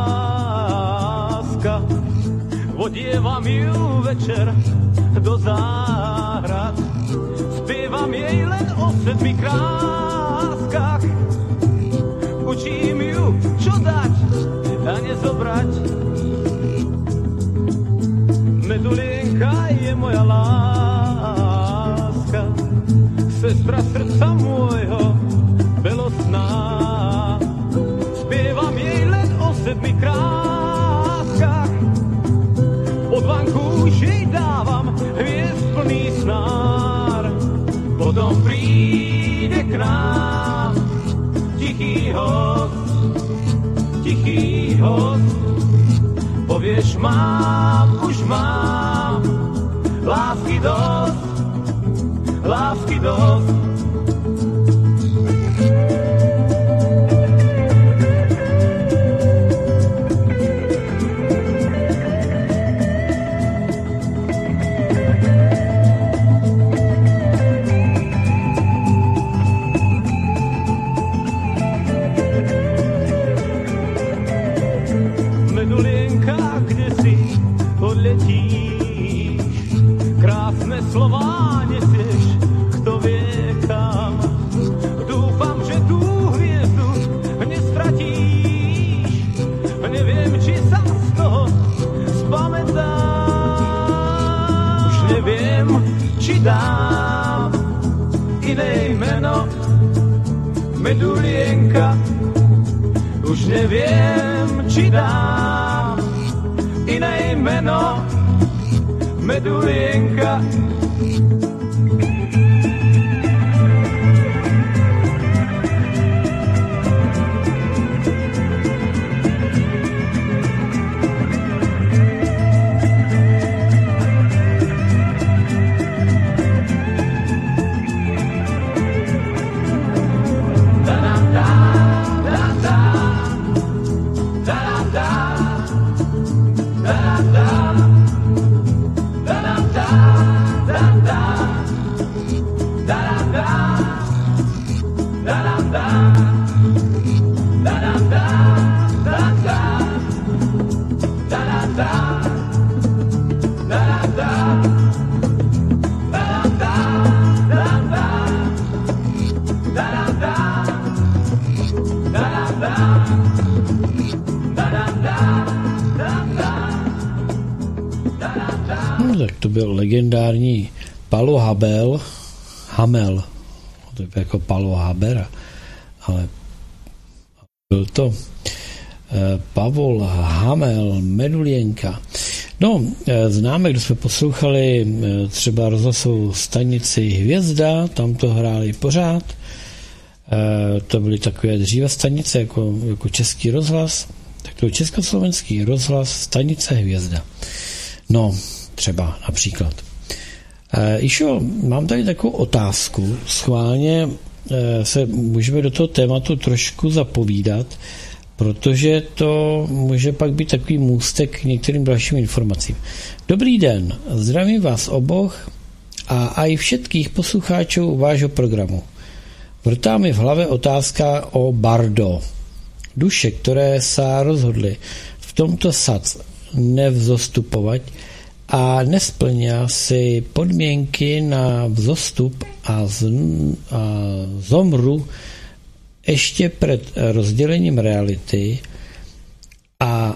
láska, odievam ju večer do záhrad. Spievam jej len o 7 kráskach, učím ju, čo dať a nezobrať. Medulienka je moja láska, sestra srdca môjho belostná. Spievam jej len o 7 kráskach, od vanku už jej dávam hviezd plný snár. Potom príde k nám tichý host, povieš už mám lásky dost. medulienka, už neviem, či dám iné jméno, medulienka. Tak to byl legendární Palo Hamel, to je jako Palo Habera, ale byl to Pavol Hamel, Medulienka. No, známe, kdo jsme poslouchali třeba rozhlasovou stanici Hvězda, tam to hráli pořád. To byly takové dříve stanice jako Český rozhlas, tak to Československý rozhlas, stanice Hvězda. No, třeba například. Išo, mám tady takovou otázku. Schválně se můžeme do toho tématu trošku zapovídat, protože to může pak být takový můstek k některým dalším informacím. Dobrý den, zdravím vás oboch a aj všetkých poslucháčů vášho programu. Vrtá mi v hlave otázka o bardo. Duše, které se rozhodly v tomto sad nevzostupovať a nesplňa si podmienky na vzostup a zomru ešte pred rozdelením reality a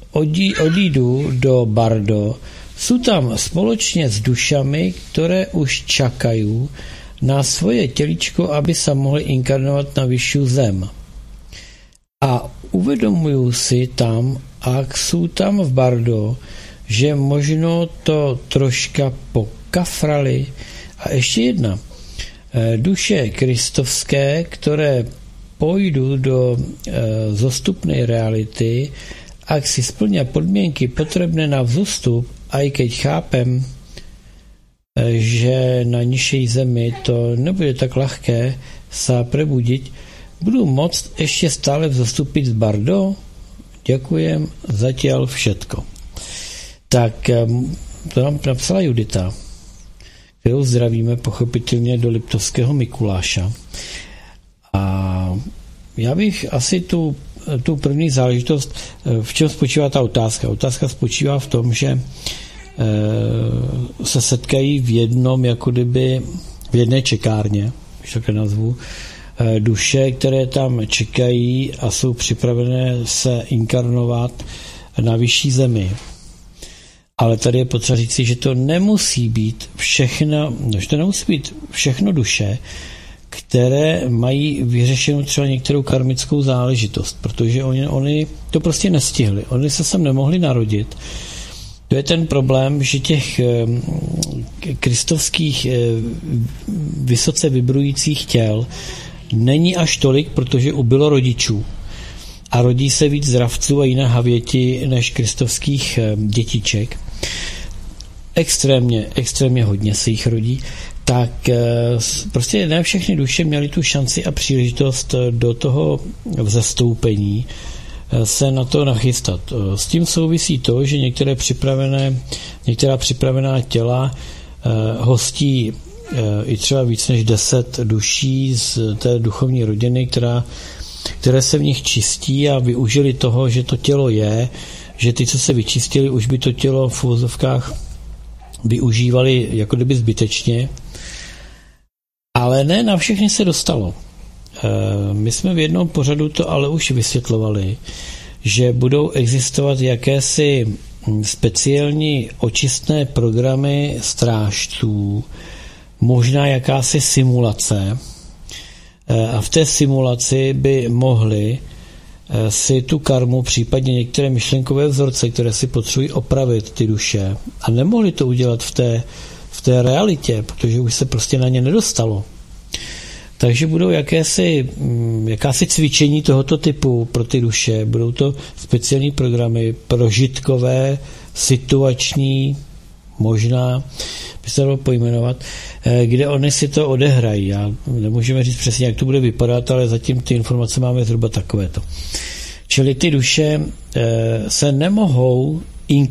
odídu do bardo, sú tam spoločne s dušami, ktoré už čakajú na svoje teličko, aby sa mohli inkarnovat na vyššiu zem. A uvedomujú si tam, ak sú tam v bardo, že možno to troška pokafrali. A ještě jedna. Duše kristovské, které pôjdu do zostupnej reality, ak si splňa podmienky potrebné na vzostup, aj keď chápem, že na nižšej zemi to nebude tak ľahké sa prebudiť, budú môcť ešte stále vzostúpiť z bardo? Ďakujem, zatiaľ všetko. Tak to nám napsala Judita, kterou zdravíme pochopitelně do Liptovského Mikuláša. A já bych asi tu první záležitost, v čem spočívá ta otázka? Otázka spočívá v tom, že se setkají v jednom, jako kdyby v jedné čekárně, když takhle nazvu, duše, které tam čekají a jsou připravené se inkarnovat na vyšší zemi. Ale tady je potřeba říci, že to nemusí být všechno duše, které mají vyřešenou třeba některou karmickou záležitost, protože oni to prostě nestihli. Oni se sem nemohli narodit. To je ten problém, že těch kristovských vysoce vibrujících těl není až tolik, protože ubylo rodičů. A rodí se víc zravců a jiné havěti než kristovských dětiček. Extrémně hodně se jich rodí. Tak prostě ne všechny duše měly tu šanci a příležitost do toho vzestoupení se na to nachystat. S tím souvisí to, že některá připravená těla hostí i třeba víc než 10 duší z té duchovní rodiny, které se v nich čistí a využili toho, že to tělo je, že ty, co se vyčistili, už by to tělo v uvozovkách využívali jako kdyby zbytečně. Ale ne na všechny se dostalo. My jsme v jednom pořadu to ale už vysvětlovali, že budou existovat jakési speciální očistné programy strážců, možná jakási simulace, a v té simulaci by mohli si tu karmu, případně některé myšlenkové vzorce, které si potřebují opravit ty duše, a nemohli to udělat v té realitě, protože už se prostě na ně nedostalo. Takže budou jakási cvičení tohoto typu pro ty duše, budou to speciální programy prožitkové, situační, možná by se dalo pojmenovat, kde oni si to odehrají. Já nemůžeme říct přesně, jak to bude vypadat, ale zatím ty informace máme zhruba takovéto. Čili ty duše se nemohou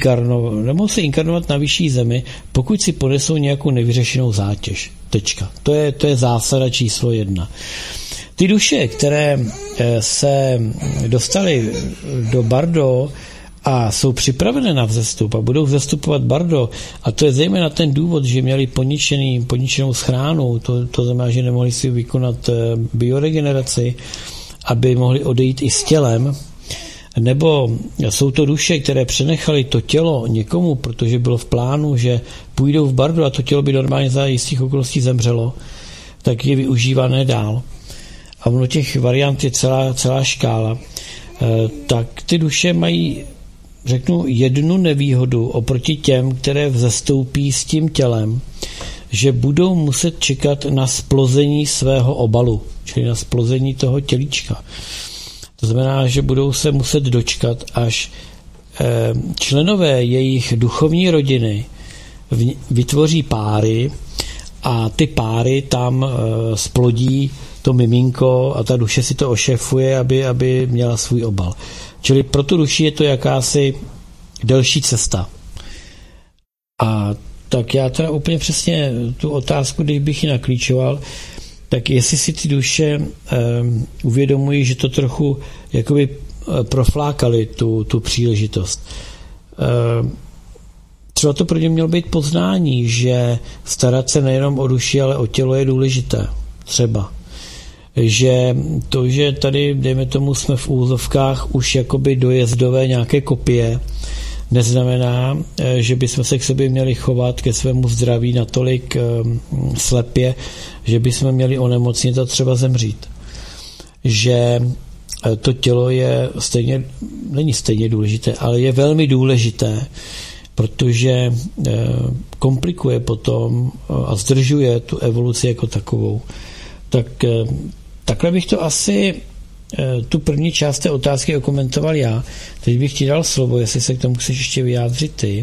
se inkarnovat na vyšší zemi, pokud si ponesou nějakou nevyřešenou zátěž. Tečka. To je zásada číslo 1. Ty duše, které se dostaly do Bardo a jsou připravené na vzestup a budou vzestupovat Bardo, a to je zejména ten důvod, že měli poničenou schránu, to znamená, že nemohli si vykonat bioregeneraci, aby mohli odejít i s tělem, nebo jsou to duše, které přenechaly to tělo někomu, protože bylo v plánu, že půjdou v Bardo a to tělo by normálně za jistých okolností zemřelo, tak je využívané dál. A ono těch variant je celá škála. Tak ty duše mají, řeknu, jednu nevýhodu oproti těm, které vzestoupí s tím tělem, že budou muset čekat na splození svého obalu, čili na splození toho tělíčka. To znamená, že budou se muset dočkat, až členové jejich duchovní rodiny vytvoří páry a ty páry tam splodí to miminko a ta duše si to ošefuje, aby měla svůj obal. Čili pro tu duši je to jakási delší cesta. A tak já teda úplně přesně tu otázku, když bych ji naklíčoval, tak jestli si ty duše uvědomují, že to trochu jakoby proflákali tu příležitost. Třeba to pro ně mělo být poznání, že starat se nejenom o duši, ale o tělo je důležité. Třeba. Že to, že tady, dejme tomu, jsme v úzovkách už jakoby dojezdové nějaké kopie, neznamená, že bychom se k sobě měli chovat ke svému zdraví natolik slepě, že bychom měli onemocnit a třeba zemřít. Že to tělo není stejně důležité, ale je velmi důležité, protože komplikuje potom a zdržuje tu evoluci jako takovou. Takhle bych to asi tu první část té otázky okomentoval já. Teď bych ti dal slovo, jestli se k tomu chceš ještě vyjádřit ty.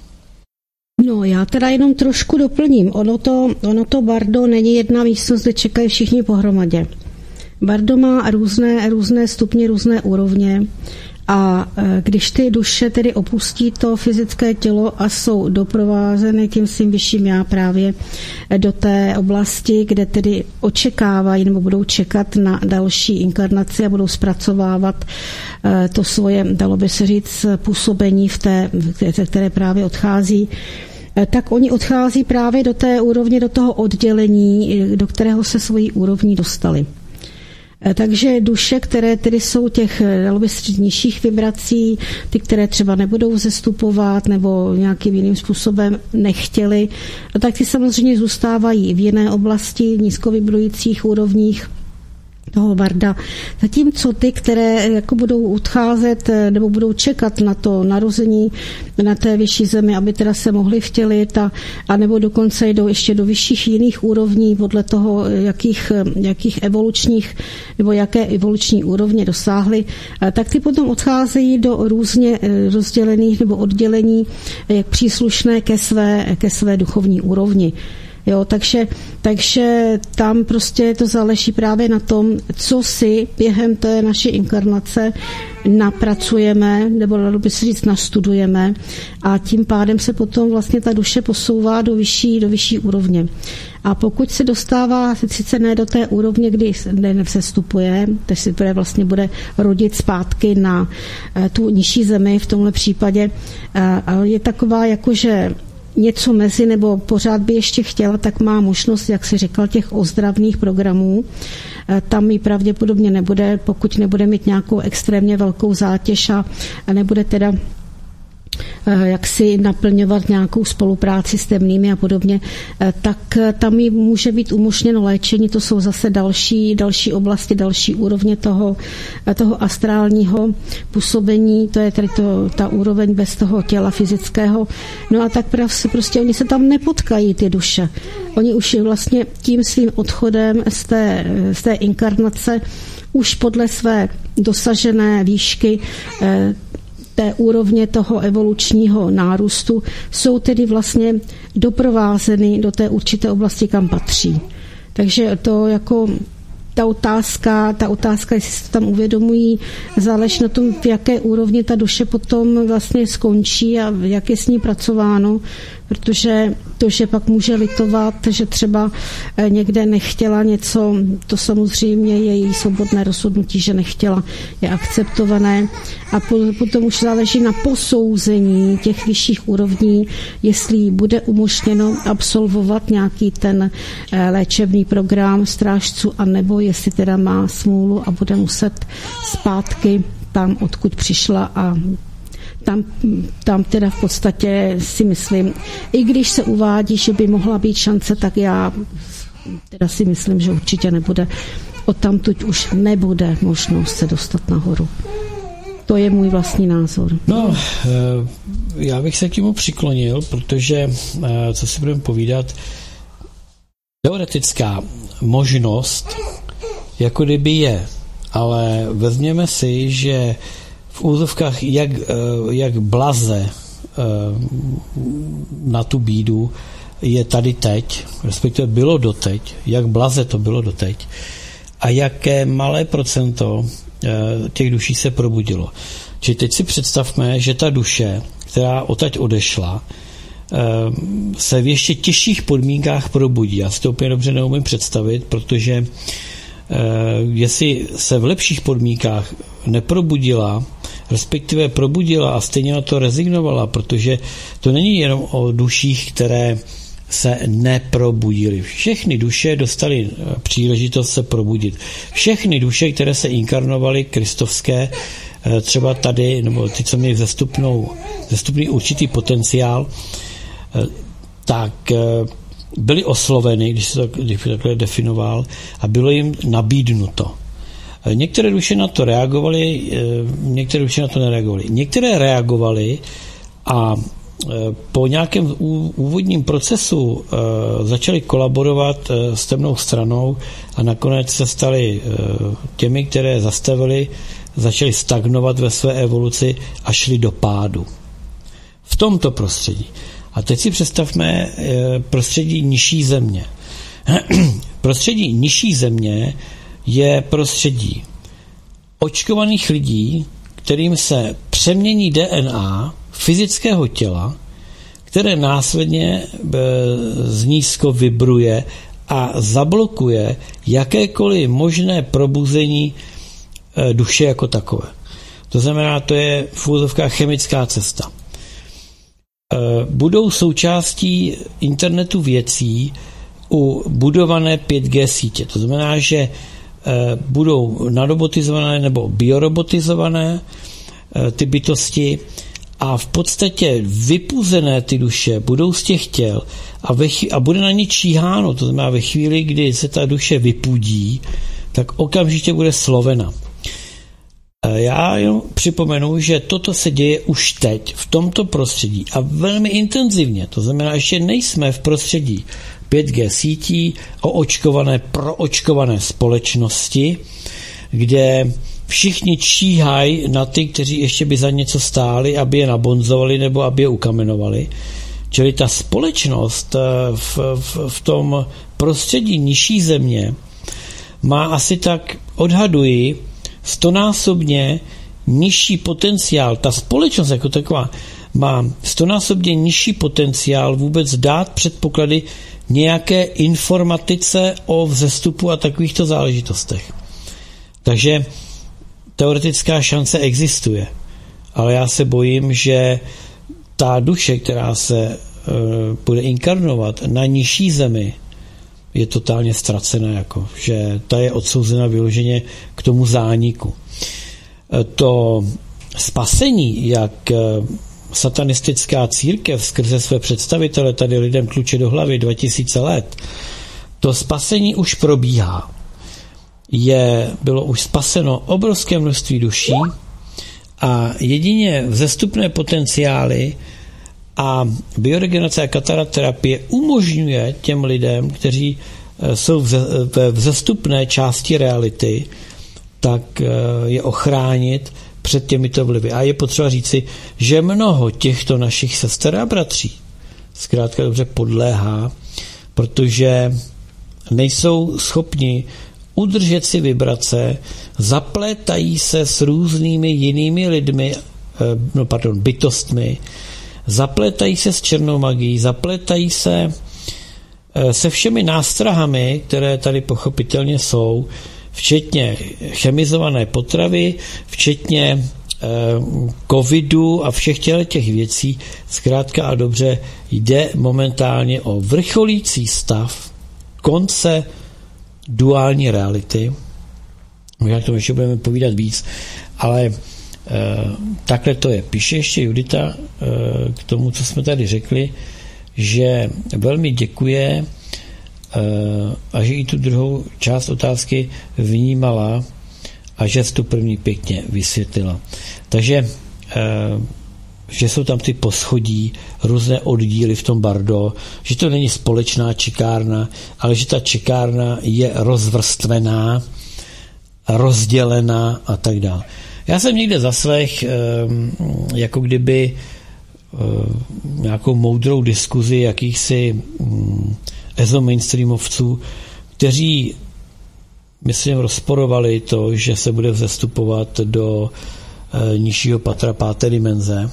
No, já teda jenom trošku doplním. Ono to Bardo není jedna místnost, kde čekají všichni pohromadě. Bardo má různé stupně, různé úrovně, a když ty duše tedy opustí to fyzické tělo a jsou doprovázeny tím svým vyšším já právě do té oblasti, kde tedy očekávají nebo budou čekat na další inkarnaci a budou zpracovávat to svoje, dalo by se říct, působení v té, které právě odchází, tak oni odchází právě do té úrovně, do toho oddělení, do kterého se svojí úrovní dostali. Takže duše, které tedy jsou těch, dalo by se říct, nižších vibrací, ty, které třeba nebudou vzestupovat nebo nějakým jiným způsobem nechtěli, tak ty samozřejmě zůstávají v jiné oblasti, v nízkovibrujících úrovních toho Barda. Zatímco ty, které jako budou odcházet nebo budou čekat na to narození na té vyšší zemi, aby teda se mohli vtělit a nebo dokonce jdou ještě do vyšších jiných úrovní podle toho, jakých evolučních nebo jaké evoluční úrovně dosáhly, tak ty potom odcházejí do různě rozdělených nebo oddělení jak příslušné ke své duchovní úrovni. Jo, takže tam prostě to záleží právě na tom, co si během té naší inkarnace napracujeme, nebo dalo by se říct nastudujeme, a tím pádem se potom vlastně ta duše posouvá do vyšší úrovně. A pokud se dostává sice ne do té úrovně, kdy nevzestupuje, takže si vlastně bude rodit zpátky na tu nižší zemi v tomhle případě, je taková jakože něco mezi, nebo pořád by ještě chtěla, tak má možnost, jak si říkal, těch ozdravných programů. Tam ji pravděpodobně nebude, pokud nebude mít nějakou extrémně velkou zátěž a nebude teda jak si naplňovat nějakou spolupráci s temnými a podobně, tak tam jí může být umožněno léčení. To jsou zase další oblasti, další úrovně toho astrálního působení, to je tedy ta úroveň bez toho těla fyzického. No a tak prostě oni se tam nepotkají, ty duše. Oni už vlastně tím svým odchodem z té inkarnace už podle své dosažené výšky té úrovně toho evolučního nárůstu jsou tedy vlastně doprovázeny do té určité oblasti, kam patří. Takže to jako ta otázka, jestli se to tam uvědomují, záleží na tom, v jaké úrovni ta duše potom vlastně skončí a jak je s ní pracováno, protože to, že pak může litovat, že třeba někde nechtěla něco, to samozřejmě je její svobodné rozhodnutí, že nechtěla, je akceptované a potom už záleží na posouzení těch vyšších úrovní, jestli bude umožněno absolvovat nějaký ten léčebný program strážců, anebo jestli teda má smůlu a bude muset zpátky tam, odkud přišla a tam teda v podstatě si myslím, i když se uvádí, že by mohla být šance, tak já teda si myslím, že určitě nebude. Odtamtud už nebude možnost se dostat nahoru. To je můj vlastní názor. No, já bych se k němu přiklonil, protože, co si budeme povídat, teoretická možnost, jako kdyby je, ale vezměme si, že v úzovkách, jak blaze na tu bídu je tady teď, respektive bylo doteď, jak blaze to bylo doteď a jaké malé procento těch duší se probudilo. Čili teď si představme, že ta duše, která odtaď odešla, se v ještě těžších podmínkách probudí. Já si to úplně dobře neumím představit, protože jestli se v lepších podmínkách neprobudila, respektive probudila a stejně na to rezignovala, protože to není jenom o duších, které se neprobudily. Všechny duše dostaly příležitost se probudit. Všechny duše, které se inkarnovaly kristovské, třeba tady, nebo ty, co měli vzestupný určitý potenciál, tak byly osloveny, když takhle definoval, a bylo jim nabídnuto. Některé duše na to reagovaly, některé duše na to nereagovaly. Některé reagovaly a po nějakém úvodním procesu začaly kolaborovat s temnou stranou a nakonec se staly těmi, které zastavili, začaly stagnovat ve své evoluci a šli do pádu. V tomto prostředí. A teď si představme prostředí nižší země. Prostředí nižší země je prostředí očkovaných lidí, kterým se přemění DNA fyzického těla, které následně znízko vibruje a zablokuje jakékoliv možné probuzení duše jako takové. To znamená, to je v úzovkách chemická cesta. Budou součástí internetu věcí u budované 5G sítě. To znamená, že budou nadobotizované nebo biorobotizované ty bytosti a v podstatě vypuzené ty duše budou z těch těl a bude na ně číháno. To znamená, ve chvíli, kdy se ta duše vypudí, tak okamžitě bude slovena. Já jenom připomenu, že toto se děje už teď, v tomto prostředí a velmi intenzivně. To znamená, že nejsme v prostředí 5G sítí, proočkované společnosti, kde všichni číhají na ty, kteří ještě by za něco stáli, aby je nabonzovali nebo aby je ukamenovali. Čili ta společnost v tom prostředí nižší země má asi tak, odhaduji, 100násobně nižší potenciál. Ta společnost jako taková má 100násobně nižší potenciál vůbec dát předpoklady nějaké informatice o vzestupu a takovýchto záležitostech. Takže teoretická šance existuje. Ale já se bojím, že ta duše, která se bude inkarnovat na nižší zemi, je totálně ztracená, jako, že ta je odsouzena vyloženě k tomu zániku. To spasení, jak satanistická církev skrze své představitele tady lidem tluče do hlavy 2000 let, to spasení už probíhá. Bylo už spaseno obrovské množství duší a jedině vzestupné potenciály a bioregenerace a katarakterapie umožňuje těm lidem, kteří jsou ve vzestupné části reality, tak je ochránit před těmito vlivy. A je potřeba říci, že mnoho těchto našich sester a bratří zkrátka dobře podléhá, protože nejsou schopni udržet si vibrace, zaplétají se s různými jinými lidmi, bytostmi, zaplétají se s černou magií, zaplétají se se všemi nástrahami, které tady pochopitelně jsou, včetně chemizované potravy, včetně covidu a všech těch věcí. Zkrátka a dobře jde momentálně o vrcholící stav konce duální reality. Možná to ještě budeme povídat víc, ale takhle to je. Píše ještě Judita k tomu, co jsme tady řekli, že velmi děkuje a že i tu druhou část otázky vnímala a že tu první pěkně vysvětlila. Takže že jsou tam ty poschodí, různé oddíly v tom bardo, že to není společná čekárna, ale že ta čekárna je rozvrstvená, rozdělená a tak dále. Já jsem někde zaslech jako kdyby nějakou moudrou diskuzi jakýchsi ezo-mainstreamovců, kteří, myslím, rozporovali to, že se bude vzestupovat do nižšího patra 5. dimenze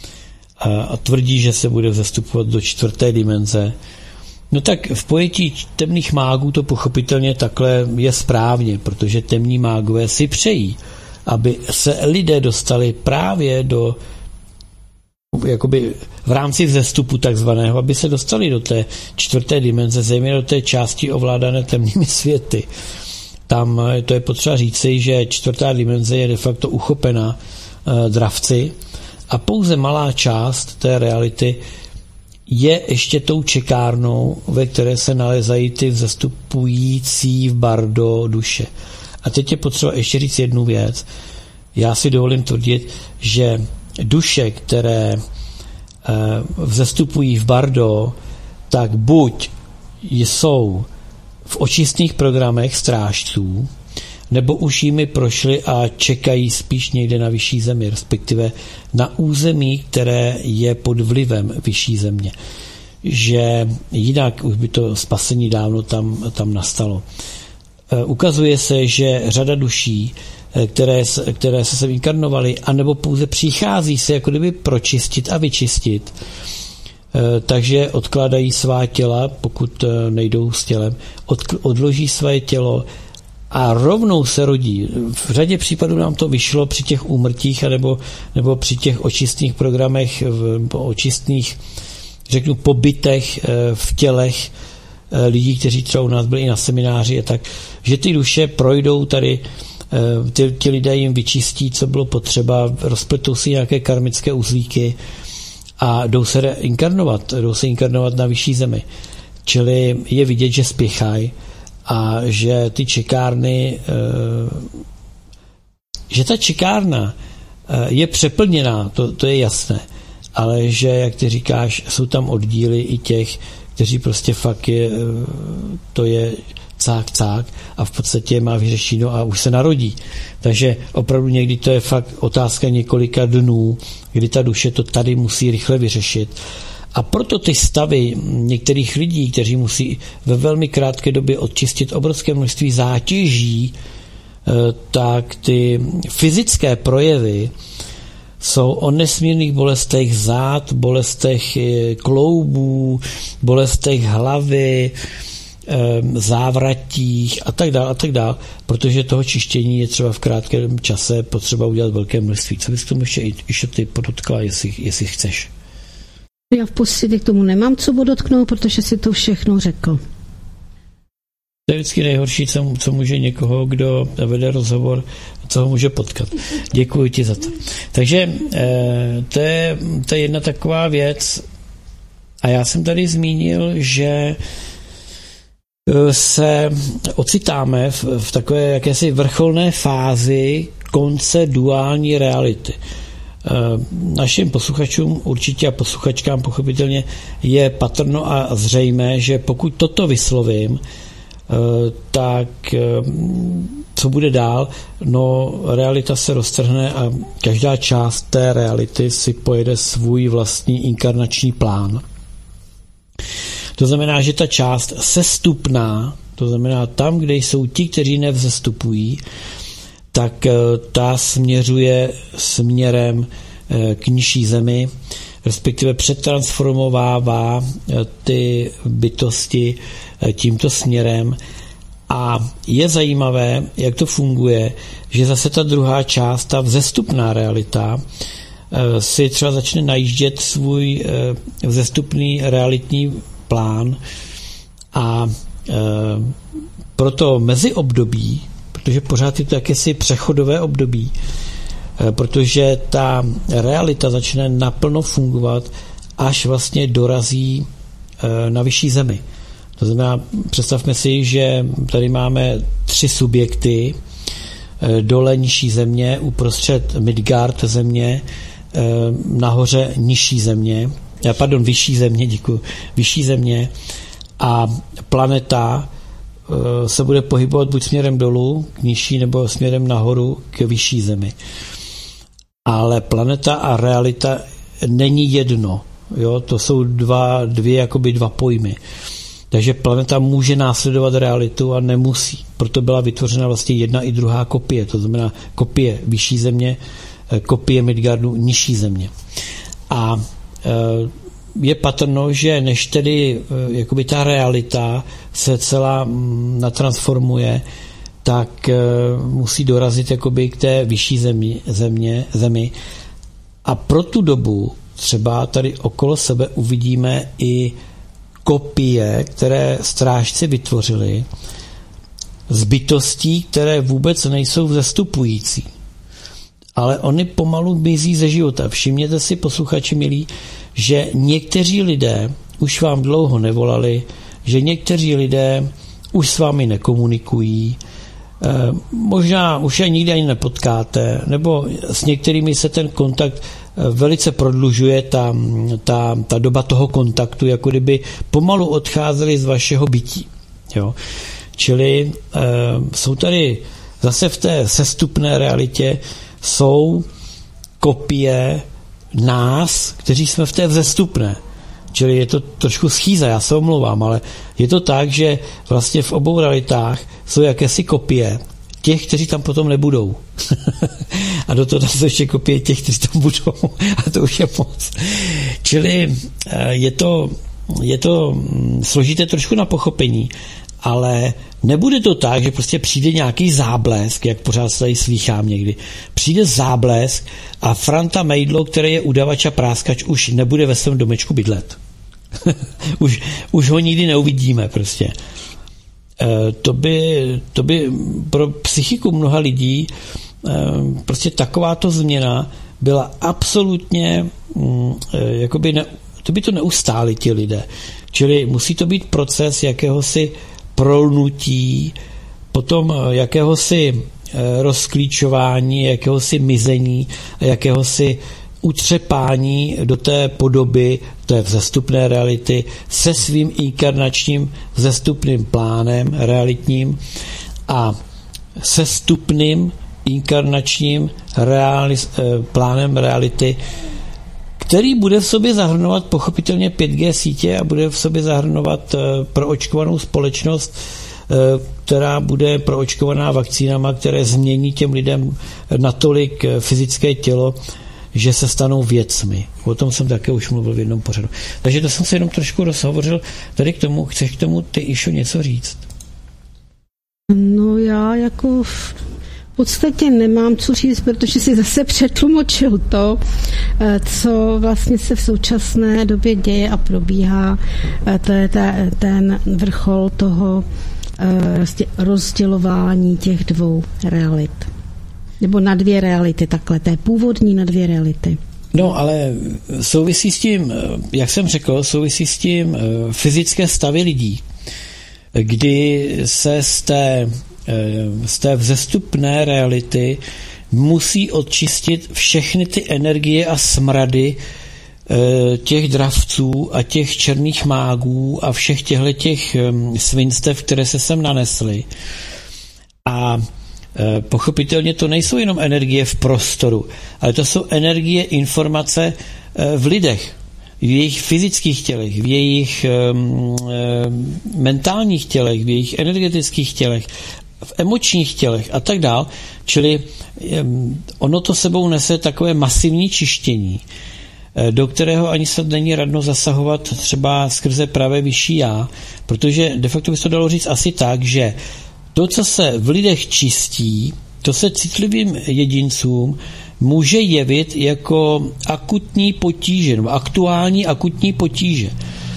a tvrdí, že se bude vzestupovat do 4. dimenze. No tak v pojetí temných mágů to pochopitelně takhle je správně, protože temní mágové si přejí, aby se lidé dostali právě do jakoby v rámci vzestupu takzvaného, aby se dostali do té 4. dimenze, zejména do té části ovládané temnými světy. Tam to je potřeba říci, že 4. dimenze je de facto uchopena dravci a pouze malá část té reality je ještě tou čekárnou, ve které se nalezají ty vzestupující v bardo duše. A teď je potřeba ještě říct jednu věc. Já si dovolím tvrdit, že duše, které vzestupují v bardo, tak buď jsou v očistných programech strážců, nebo už jimi prošli a čekají spíš někde na vyšší zemi, respektive na území, které je pod vlivem vyšší země. Že jinak už by to spasení dávno tam nastalo. Ukazuje se, že řada duší, které se sem inkarnovaly, anebo pouze přichází se jako kdyby pročistit a vyčistit, takže odkládají svá těla, pokud nejdou s tělem, odloží své tělo a rovnou se rodí. V řadě případů nám to vyšlo při těch úmrtích nebo při těch očistných programech, očistných, řeknu, pobytech v tělech lidí, kteří třeba u nás byli i na semináři a tak, že ty duše projdou tady, ti lidé jim vyčistí, co bylo potřeba, rozpletou si nějaké karmické uzlíky a jdou se inkarnovat na vyšší zemi. Čili je vidět, že spěchají a že ty čekárny, že ta čekárna je přeplněná, to je jasné, ale že, jak ty říkáš, jsou tam oddíly i těch, kteří prostě fakt to je cák a v podstatě má vyřešeno a už se narodí. Takže opravdu někdy to je fakt otázka několika dnů, kdy ta duše to tady musí rychle vyřešit. A proto ty stavy některých lidí, kteří musí ve velmi krátké době odčistit obrovské množství zátěží, tak ty fyzické projevy jsou o nesmírných bolestech zád, bolestech kloubů, bolestech hlavy, závratích a tak dále, protože toho čištění je třeba v krátkém čase potřeba udělat velké množství. Co bys k tomu ještě ty podotkla, jestli chceš? Já v podstatě k tomu nemám co podotknout, protože si to všechno řekl. To je vždycky nejhorší, co může někoho, kdo vede rozhovor, co ho může potkat. Děkuji ti za to. Takže to je jedna taková věc. A já jsem tady zmínil, že se ocitáme v takové jakési vrcholné fázi konce duální reality. Našim posluchačům určitě a posluchačkám pochopitelně je patrno a zřejmé, že pokud toto vyslovím, tak co bude dál? No, realita se roztrhne a každá část té reality si pojede svůj vlastní inkarnační plán. To znamená, že ta část sestupná, to znamená tam, kde jsou ti, kteří nevzestupují, tak ta směřuje směrem k nižší zemi, respektive přetransformovává ty bytosti tímto směrem. A je zajímavé, jak to funguje, že zase ta druhá část, ta vzestupná realita, si třeba začne najíždět svůj vzestupný realitní plán a proto meziobdobí, protože pořád je to jakési přechodové období, protože ta realita začne naplno fungovat, až vlastně dorazí na vyšší zemi. To znamená, představme si, že tady máme 3 subjekty, dole nižší země, uprostřed Midgard země, nahoře nižší země, vyšší země, děkuji, vyšší země a planeta se bude pohybovat buď směrem dolů k nižší nebo směrem nahoru k vyšší zemi. Ale planeta a realita není jedno. Jo? To jsou dva pojmy. Takže planeta může následovat realitu a nemusí. Proto byla vytvořena vlastně jedna i druhá kopie. To znamená kopie vyšší země, kopie Midgardu nižší země. A je patrno, že než tedy jakoby ta realita se celá natransformuje, tak musí dorazit jakoby k té vyšší zemi. A pro tu dobu třeba tady okolo sebe uvidíme i kopie, které strážci vytvořili z bytostí, které vůbec nejsou vzestupující. Ale oni pomalu mizí ze života. Všimněte si, posluchači milí, že někteří lidé už vám dlouho nevolali, že někteří lidé už s vámi nekomunikují, možná už je nikdy ani nepotkáte, nebo s některými se ten kontakt velice prodlužuje, ta doba toho kontaktu, jako kdyby pomalu odcházeli z vašeho bytí. Jo? Čili jsou tady zase v té sestupné realitě jsou kopie nás, kteří jsme v té vzestupné. Čili je to trošku schýza, já se omlouvám, ale je to tak, že vlastně v obou realitách jsou jakési kopie těch, kteří tam potom nebudou. A do toho jsou ještě kopie těch, kteří tam budou. A to už je moc. Čili je to složité trošku na pochopení, ale nebude to tak, že prostě přijde nějaký záblesk, jak pořád se tady slýchám někdy. Přijde záblesk a Franta Mejdlo, který je udavač a práskač, už nebude ve svém domečku bydlet. už ho nikdy neuvidíme prostě. To by pro psychiku mnoha lidí prostě takováto změna byla absolutně to by to neustáli ti lidé. Čili musí to být proces jakéhosi prolnutí, potom jakéhosi rozklíčování, jakéhosi mizení, jakéhosi utřepání do té podoby té vzestupné reality se svým inkarnačním vzestupným plánem realitním a sestupným inkarnačním plánem reality, který bude v sobě zahrnovat pochopitelně 5G sítě a bude v sobě zahrnovat proočkovanou společnost, která bude proočkovaná vakcínama, které změní těm lidem natolik fyzické tělo, že se stanou věcmi. O tom jsem také už mluvil v jednom pořadu. Takže to jsem se jenom trošku rozhovořil tady k tomu. Chceš k tomu ty, Išo, něco říct? No já jako v podstatě nemám co říct, protože si zase přetlumočil to, co vlastně se v současné době děje a probíhá. To je ten vrchol toho rozdělování těch dvou realit. Nebo na dvě reality, takhle, té původní na dvě reality. No, ale souvisí s tím, jak jsem řekl, souvisí s tím fyzické stavy lidí, kdy se z té vzestupné reality musí odčistit všechny ty energie a smrady těch dravců a těch černých mágů a všech těch svinstev, které se sem nanesly. A pochopitelně to nejsou jenom energie v prostoru, ale to jsou energie, informace v lidech, v jejich fyzických tělech, v jejich mentálních tělech, v jejich energetických tělech, v emočních tělech a tak dál. Čili ono to sebou nese takové masivní čištění, do kterého ani se není radno zasahovat třeba skrze pravé vyšší já, protože de facto by se to dalo říct asi tak, že to, co se v lidech čistí, to se citlivým jedincům může jevit jako akutní potíže, nebo aktuální akutní potíže.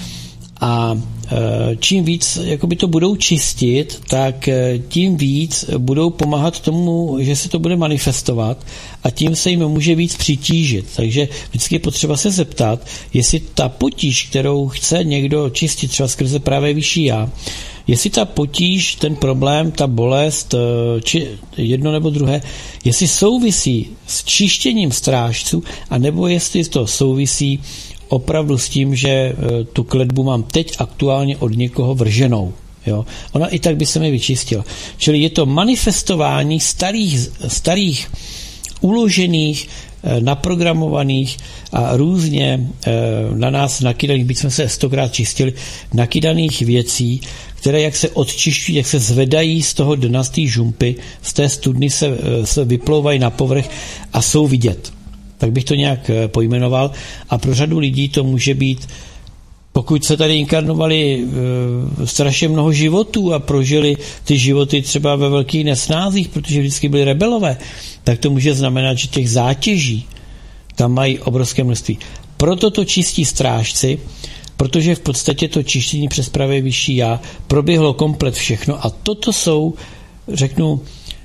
A čím víc jakoby to budou čistit, tak tím víc budou pomáhat tomu, že se to bude manifestovat a tím se jim může víc přitížit. Takže vždycky je potřeba se zeptat, jestli ta potíž, kterou chce někdo čistit třeba skrze právě vyšší já, jestli ta potíž, ten problém, ta bolest, či jedno nebo druhé, jestli souvisí s čištěním strážců, anebo jestli to souvisí opravdu s tím, že tu kletbu mám teď aktuálně od někoho vrženou. Jo? Ona i tak by se mi vyčistila. Čili je to manifestování starých uložených, naprogramovaných a různě na nás nakydaných, byť jsme se 100krát čistili, nakydaných věcí, které jak se odčišťují, jak se zvedají z toho dna, z té žumpy, z té studny se vyplouvají na povrch a jsou vidět. Tak bych to nějak pojmenoval. A pro řadu lidí to může být, pokud se tady inkarnovali strašně mnoho životů a prožili ty životy třeba ve velkých nesnázích, protože vždycky byli rebelové, tak to může znamenat, že těch zátěží tam mají obrovské množství. Proto to čistí strážci, protože v podstatě to čištění přes pravé vyšší já proběhlo komplet všechno a toto jsou, řeknu,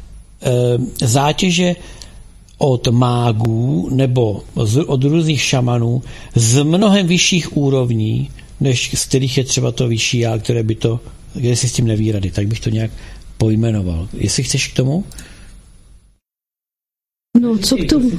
zátěže od mágů nebo od různých šamanů z mnohem vyšších úrovní, než z kterých je třeba to vyšší já, které si s tím neví rady, tak bych to nějak pojmenoval. Jestli chceš k tomu? No, co k tomu?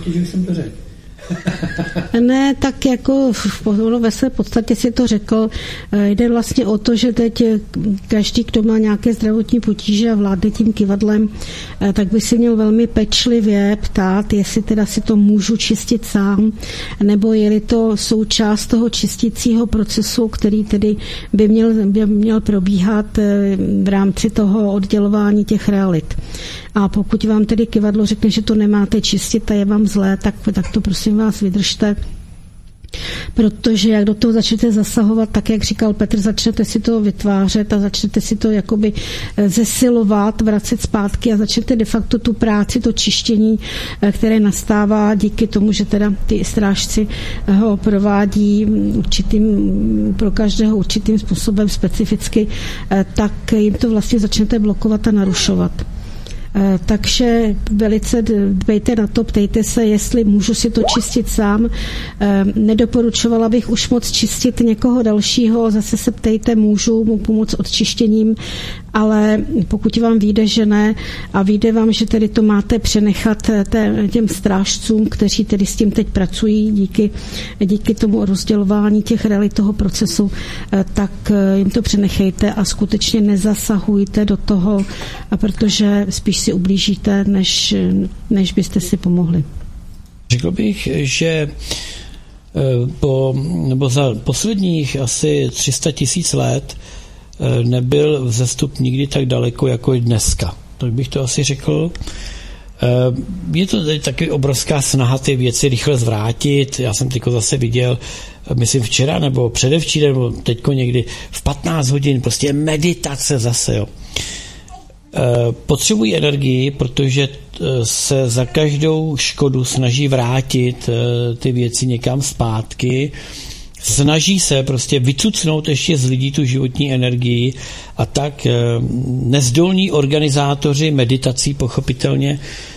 Ne, tak jako ve své podstatě si to řekl. Jde vlastně o to, že teď každý, kdo má nějaké zdravotní potíže a vládne tím kyvadlem, tak by si měl velmi pečlivě ptát, jestli teda si to můžu čistit sám, nebo je-li to součást toho čistícího procesu, který tedy by měl probíhat v rámci toho oddělování těch realit. A pokud vám tedy kyvadlo řekne, že to nemáte čistit a je vám zlé, tak to prosím vás vydržte. Protože jak do toho začnete zasahovat, tak jak říkal Petr, začnete si to vytvářet a začnete si to jakoby zesilovat, vracet zpátky a začnete de facto tu práci, to čištění, které nastává díky tomu, že teda ty strážci ho provádí pro každého určitým způsobem specificky, tak jim to vlastně začnete blokovat a narušovat. Takže velice dbejte na to, ptejte se, jestli můžu si to čistit sám. Nedoporučovala bych už moc čistit někoho dalšího, zase se ptejte, můžu mu pomoct odčištěním, ale pokud vám vyjde, že ne a vyjde vám, že tedy to máte přenechat těm strážcům, kteří tedy s tím teď pracují díky tomu rozdělování těch realit toho procesu, tak jim to přenechejte a skutečně nezasahujte do toho, protože spíš si ublížíte, než byste si pomohli. Řekl bych, že za posledních asi 300 000 let nebyl vzestup nikdy tak daleko, jako je dneska. Tak bych to asi řekl. Je to tady taky obrovská snaha ty věci rychle zvrátit. Já jsem teďko zase viděl, myslím včera nebo předevčírem, nebo teďko někdy v 15 hodin, prostě meditace zase, jo. Potřebují energii, protože se za každou škodu snaží vrátit ty věci někam zpátky snaží se prostě vycucnout ještě z lidí tu životní energii a tak nezdolní organizátoři meditací pochopitelně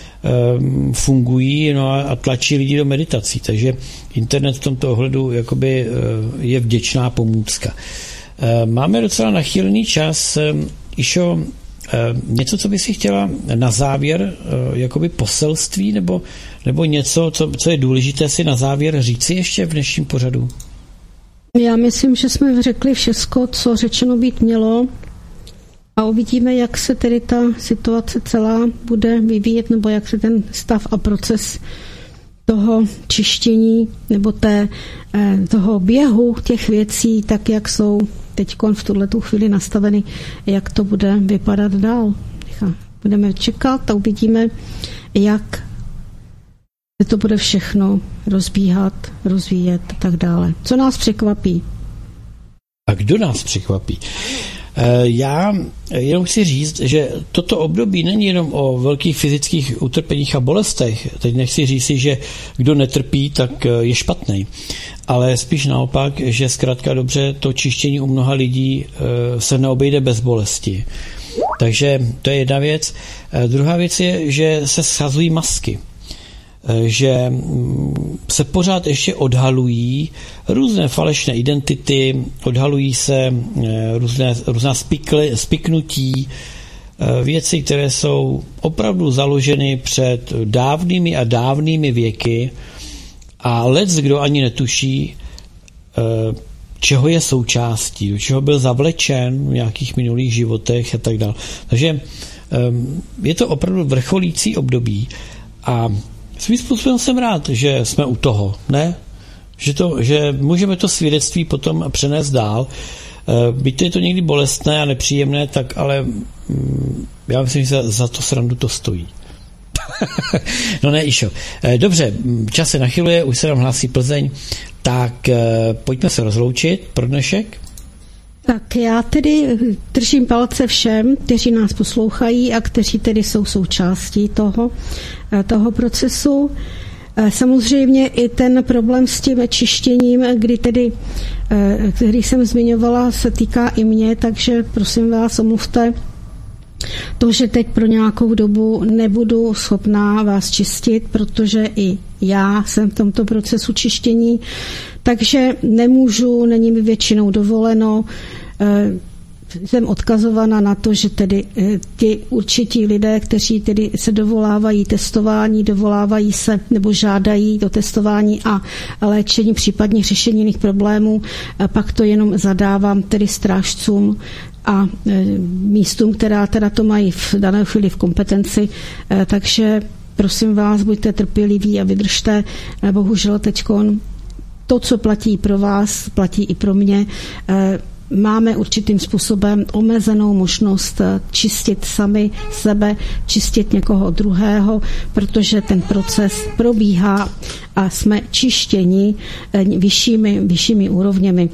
fungují a tlačí lidi do meditací. Takže internet v tomto ohledu jakoby je vděčná pomůcka. Máme docela nachýlený čas. Išo, něco, co by si chtěla na závěr, jakoby poselství, nebo něco, co je důležité si na závěr říci ještě v dnešním pořadu? Já myslím, že jsme řekli všechno, co řečeno být mělo, a uvidíme, jak se tedy ta situace celá bude vyvíjet, nebo jak se ten stav a proces toho čištění nebo toho běhu těch věcí, tak jak jsou teď v tuhletu chvíli nastaveny, jak to bude vypadat dál. Budeme čekat a uvidíme, jak se to bude všechno rozbíhat, rozvíjet a tak dále. Co nás překvapí? A kdo nás překvapí? Já jenom chci říct, že toto období není jenom o velkých fyzických utrpeních a bolestech. Teď nechci říct si, že kdo netrpí, tak je špatný. Ale spíš naopak, že zkrátka dobře to čištění u mnoha lidí se neobejde bez bolesti. Takže to je jedna věc. Druhá věc je, že se schazují masky. Že se pořád ještě odhalují různé falešné identity, odhalují se různá spiknutí, věci, které jsou opravdu založeny před dávnými a dávnými věky a kdo ani netuší, čeho je součástí, do čeho byl zavlečen v nějakých minulých životech a tak dále. Takže je to opravdu vrcholící období a svým způsobem jsem rád, že jsme u toho, ne? Že můžeme to svědectví potom přenést dál. Byť je to někdy bolestné a nepříjemné, tak ale já myslím, že za to srandu to stojí. No ne, Išo. Dobře, čas se nachyluje, už se nám hlásí Plzeň, tak pojďme se rozloučit pro dnešek. Tak já tedy držím palce všem, kteří nás poslouchají a kteří tedy jsou součástí toho procesu. Samozřejmě i ten problém s tím čištěním, který jsem zmiňovala, se týká i mě, takže prosím vás, omluvte to, že teď pro nějakou dobu nebudu schopná vás čistit, protože i já jsem v tomto procesu čištění, takže nemůžu, není mi většinou dovoleno, jsem odkazovaná na to, že tedy ti určití lidé, kteří tedy se dovolávají testování, dovolávají se nebo žádají do testování a léčení, případně řešení jiných problémů, pak to jenom zadávám tedy strážcům a místům, která teda to mají v dané chvíli v kompetenci, takže prosím vás, buďte trpěliví a vydržte. Bohužel teďkon to, co platí pro vás, platí i pro mě. Máme určitým způsobem omezenou možnost čistit sami sebe, čistit někoho druhého, protože ten proces probíhá a jsme čištěni vyššími úrovněmi.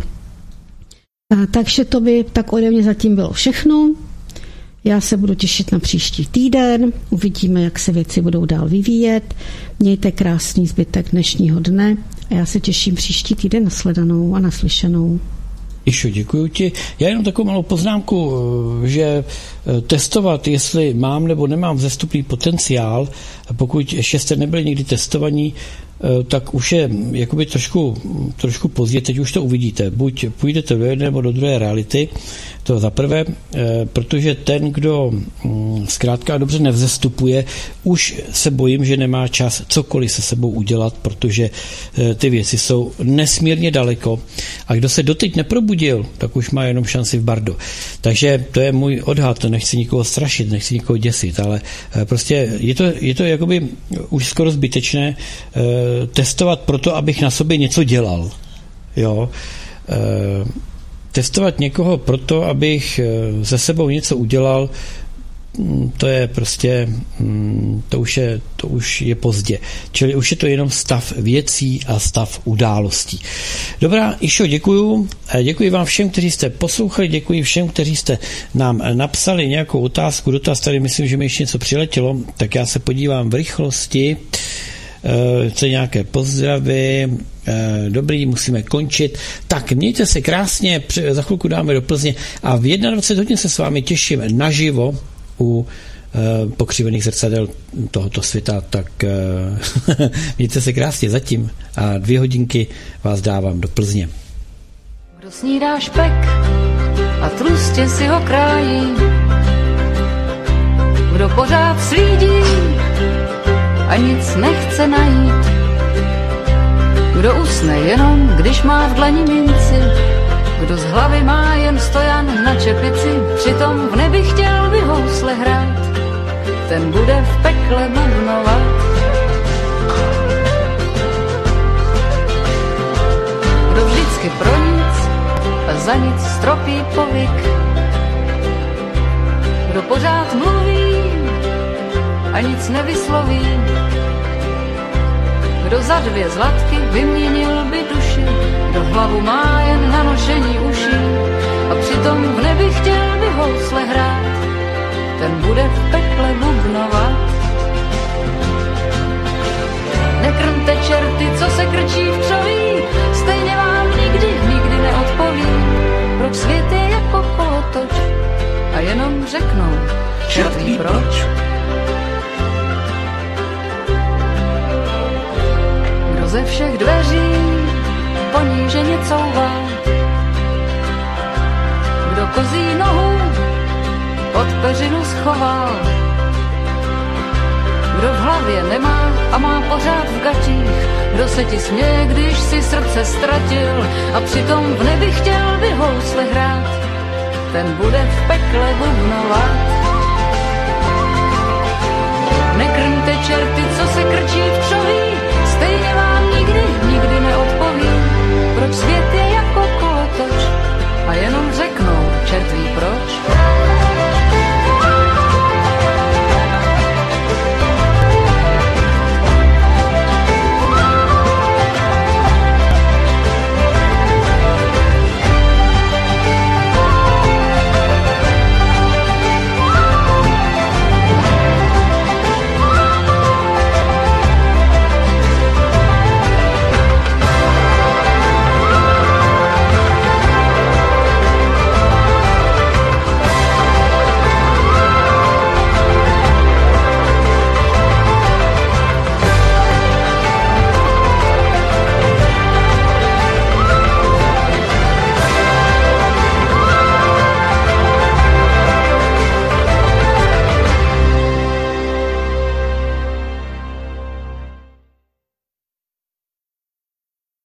Takže to by tak ode mě zatím bylo všechno. Já se budu těšit na příští týden, uvidíme, jak se věci budou dál vyvíjet. Mějte krásný zbytek dnešního dne a já se těším příští týden nasledanou a naslyšenou. Išo, děkuji ti. Já jenom takovou malou poznámku, že testovat, jestli mám nebo nemám vzestupný potenciál, pokud ještě jste nebyli nikdy testovaní, tak už je jakoby trošku pozdě, teď už to uvidíte. Buď půjdete do jedné nebo do druhé reality, to za prvé, protože ten, kdo zkrátka dobře nevzestupuje, už se bojím, že nemá čas cokoliv se sebou udělat, protože ty věci jsou nesmírně daleko a kdo se doteď neprobudil, tak už má jenom šanci v bardo. Takže to je můj odhad, nechci nikoho strašit, nechci nikoho děsit, ale prostě je to jakoby už skoro zbytečné testovat proto, abych na sobě něco dělal. Jo. Testovat někoho proto, abych se sebou něco udělal, to je prostě, to už je pozdě. Čili už je to jenom stav věcí a stav událostí. Dobrá, Išo, děkuju. Děkuji vám všem, kteří jste poslouchali, děkuji všem, kteří jste nám napsali nějakou otázku, dotaz, tady myslím, že mi ještě něco přiletělo, tak já se podívám v rychlosti. chce nějaké pozdravy, dobrý, musíme končit. Tak mějte se krásně, za chvilku dáme do Plzně a v 21 hodin se s vámi těším naživo u pokřivených zrcadel tohoto světa, tak mějte se krásně zatím a 2 hodinky vás dávám do Plzně. Kdo snídá špek a tlustě si ho krájí, kdo pořád slídí a nic nechce najít, kdo usne jenom, když má v dlani minci, kdo z hlavy má jen stojan na čepici, přitom v nebi chtěl by housle hrát, ten bude v pekle bubnovat. Kdo vždycky pro nic a za nic stropí povyk, kdo pořád mluví a nic nevysloví, kdo za 2 zlatky vyměnil by duši, kdo hlavu má jen na nošení uší a přitom v nebi chtěl by housle hrát, ten bude v pekle bubnovat. Nekrmte čerty, co se krčí v křoví, stejně vám nikdy neodpoví, proč svět je jako kolotoč a jenom řeknou, čert ví proč. Kdo ze všech dveří poníženě couvá, kdo kozí nohu pod peřinu schoval, kdo v hlavě nemá a má pořád v gatích, kdo se ti směje, když si srdce ztratil a přitom v nebi chtěl by housle hrát, ten bude v pekle bubnovat. Nekrmte čerty, co se krčí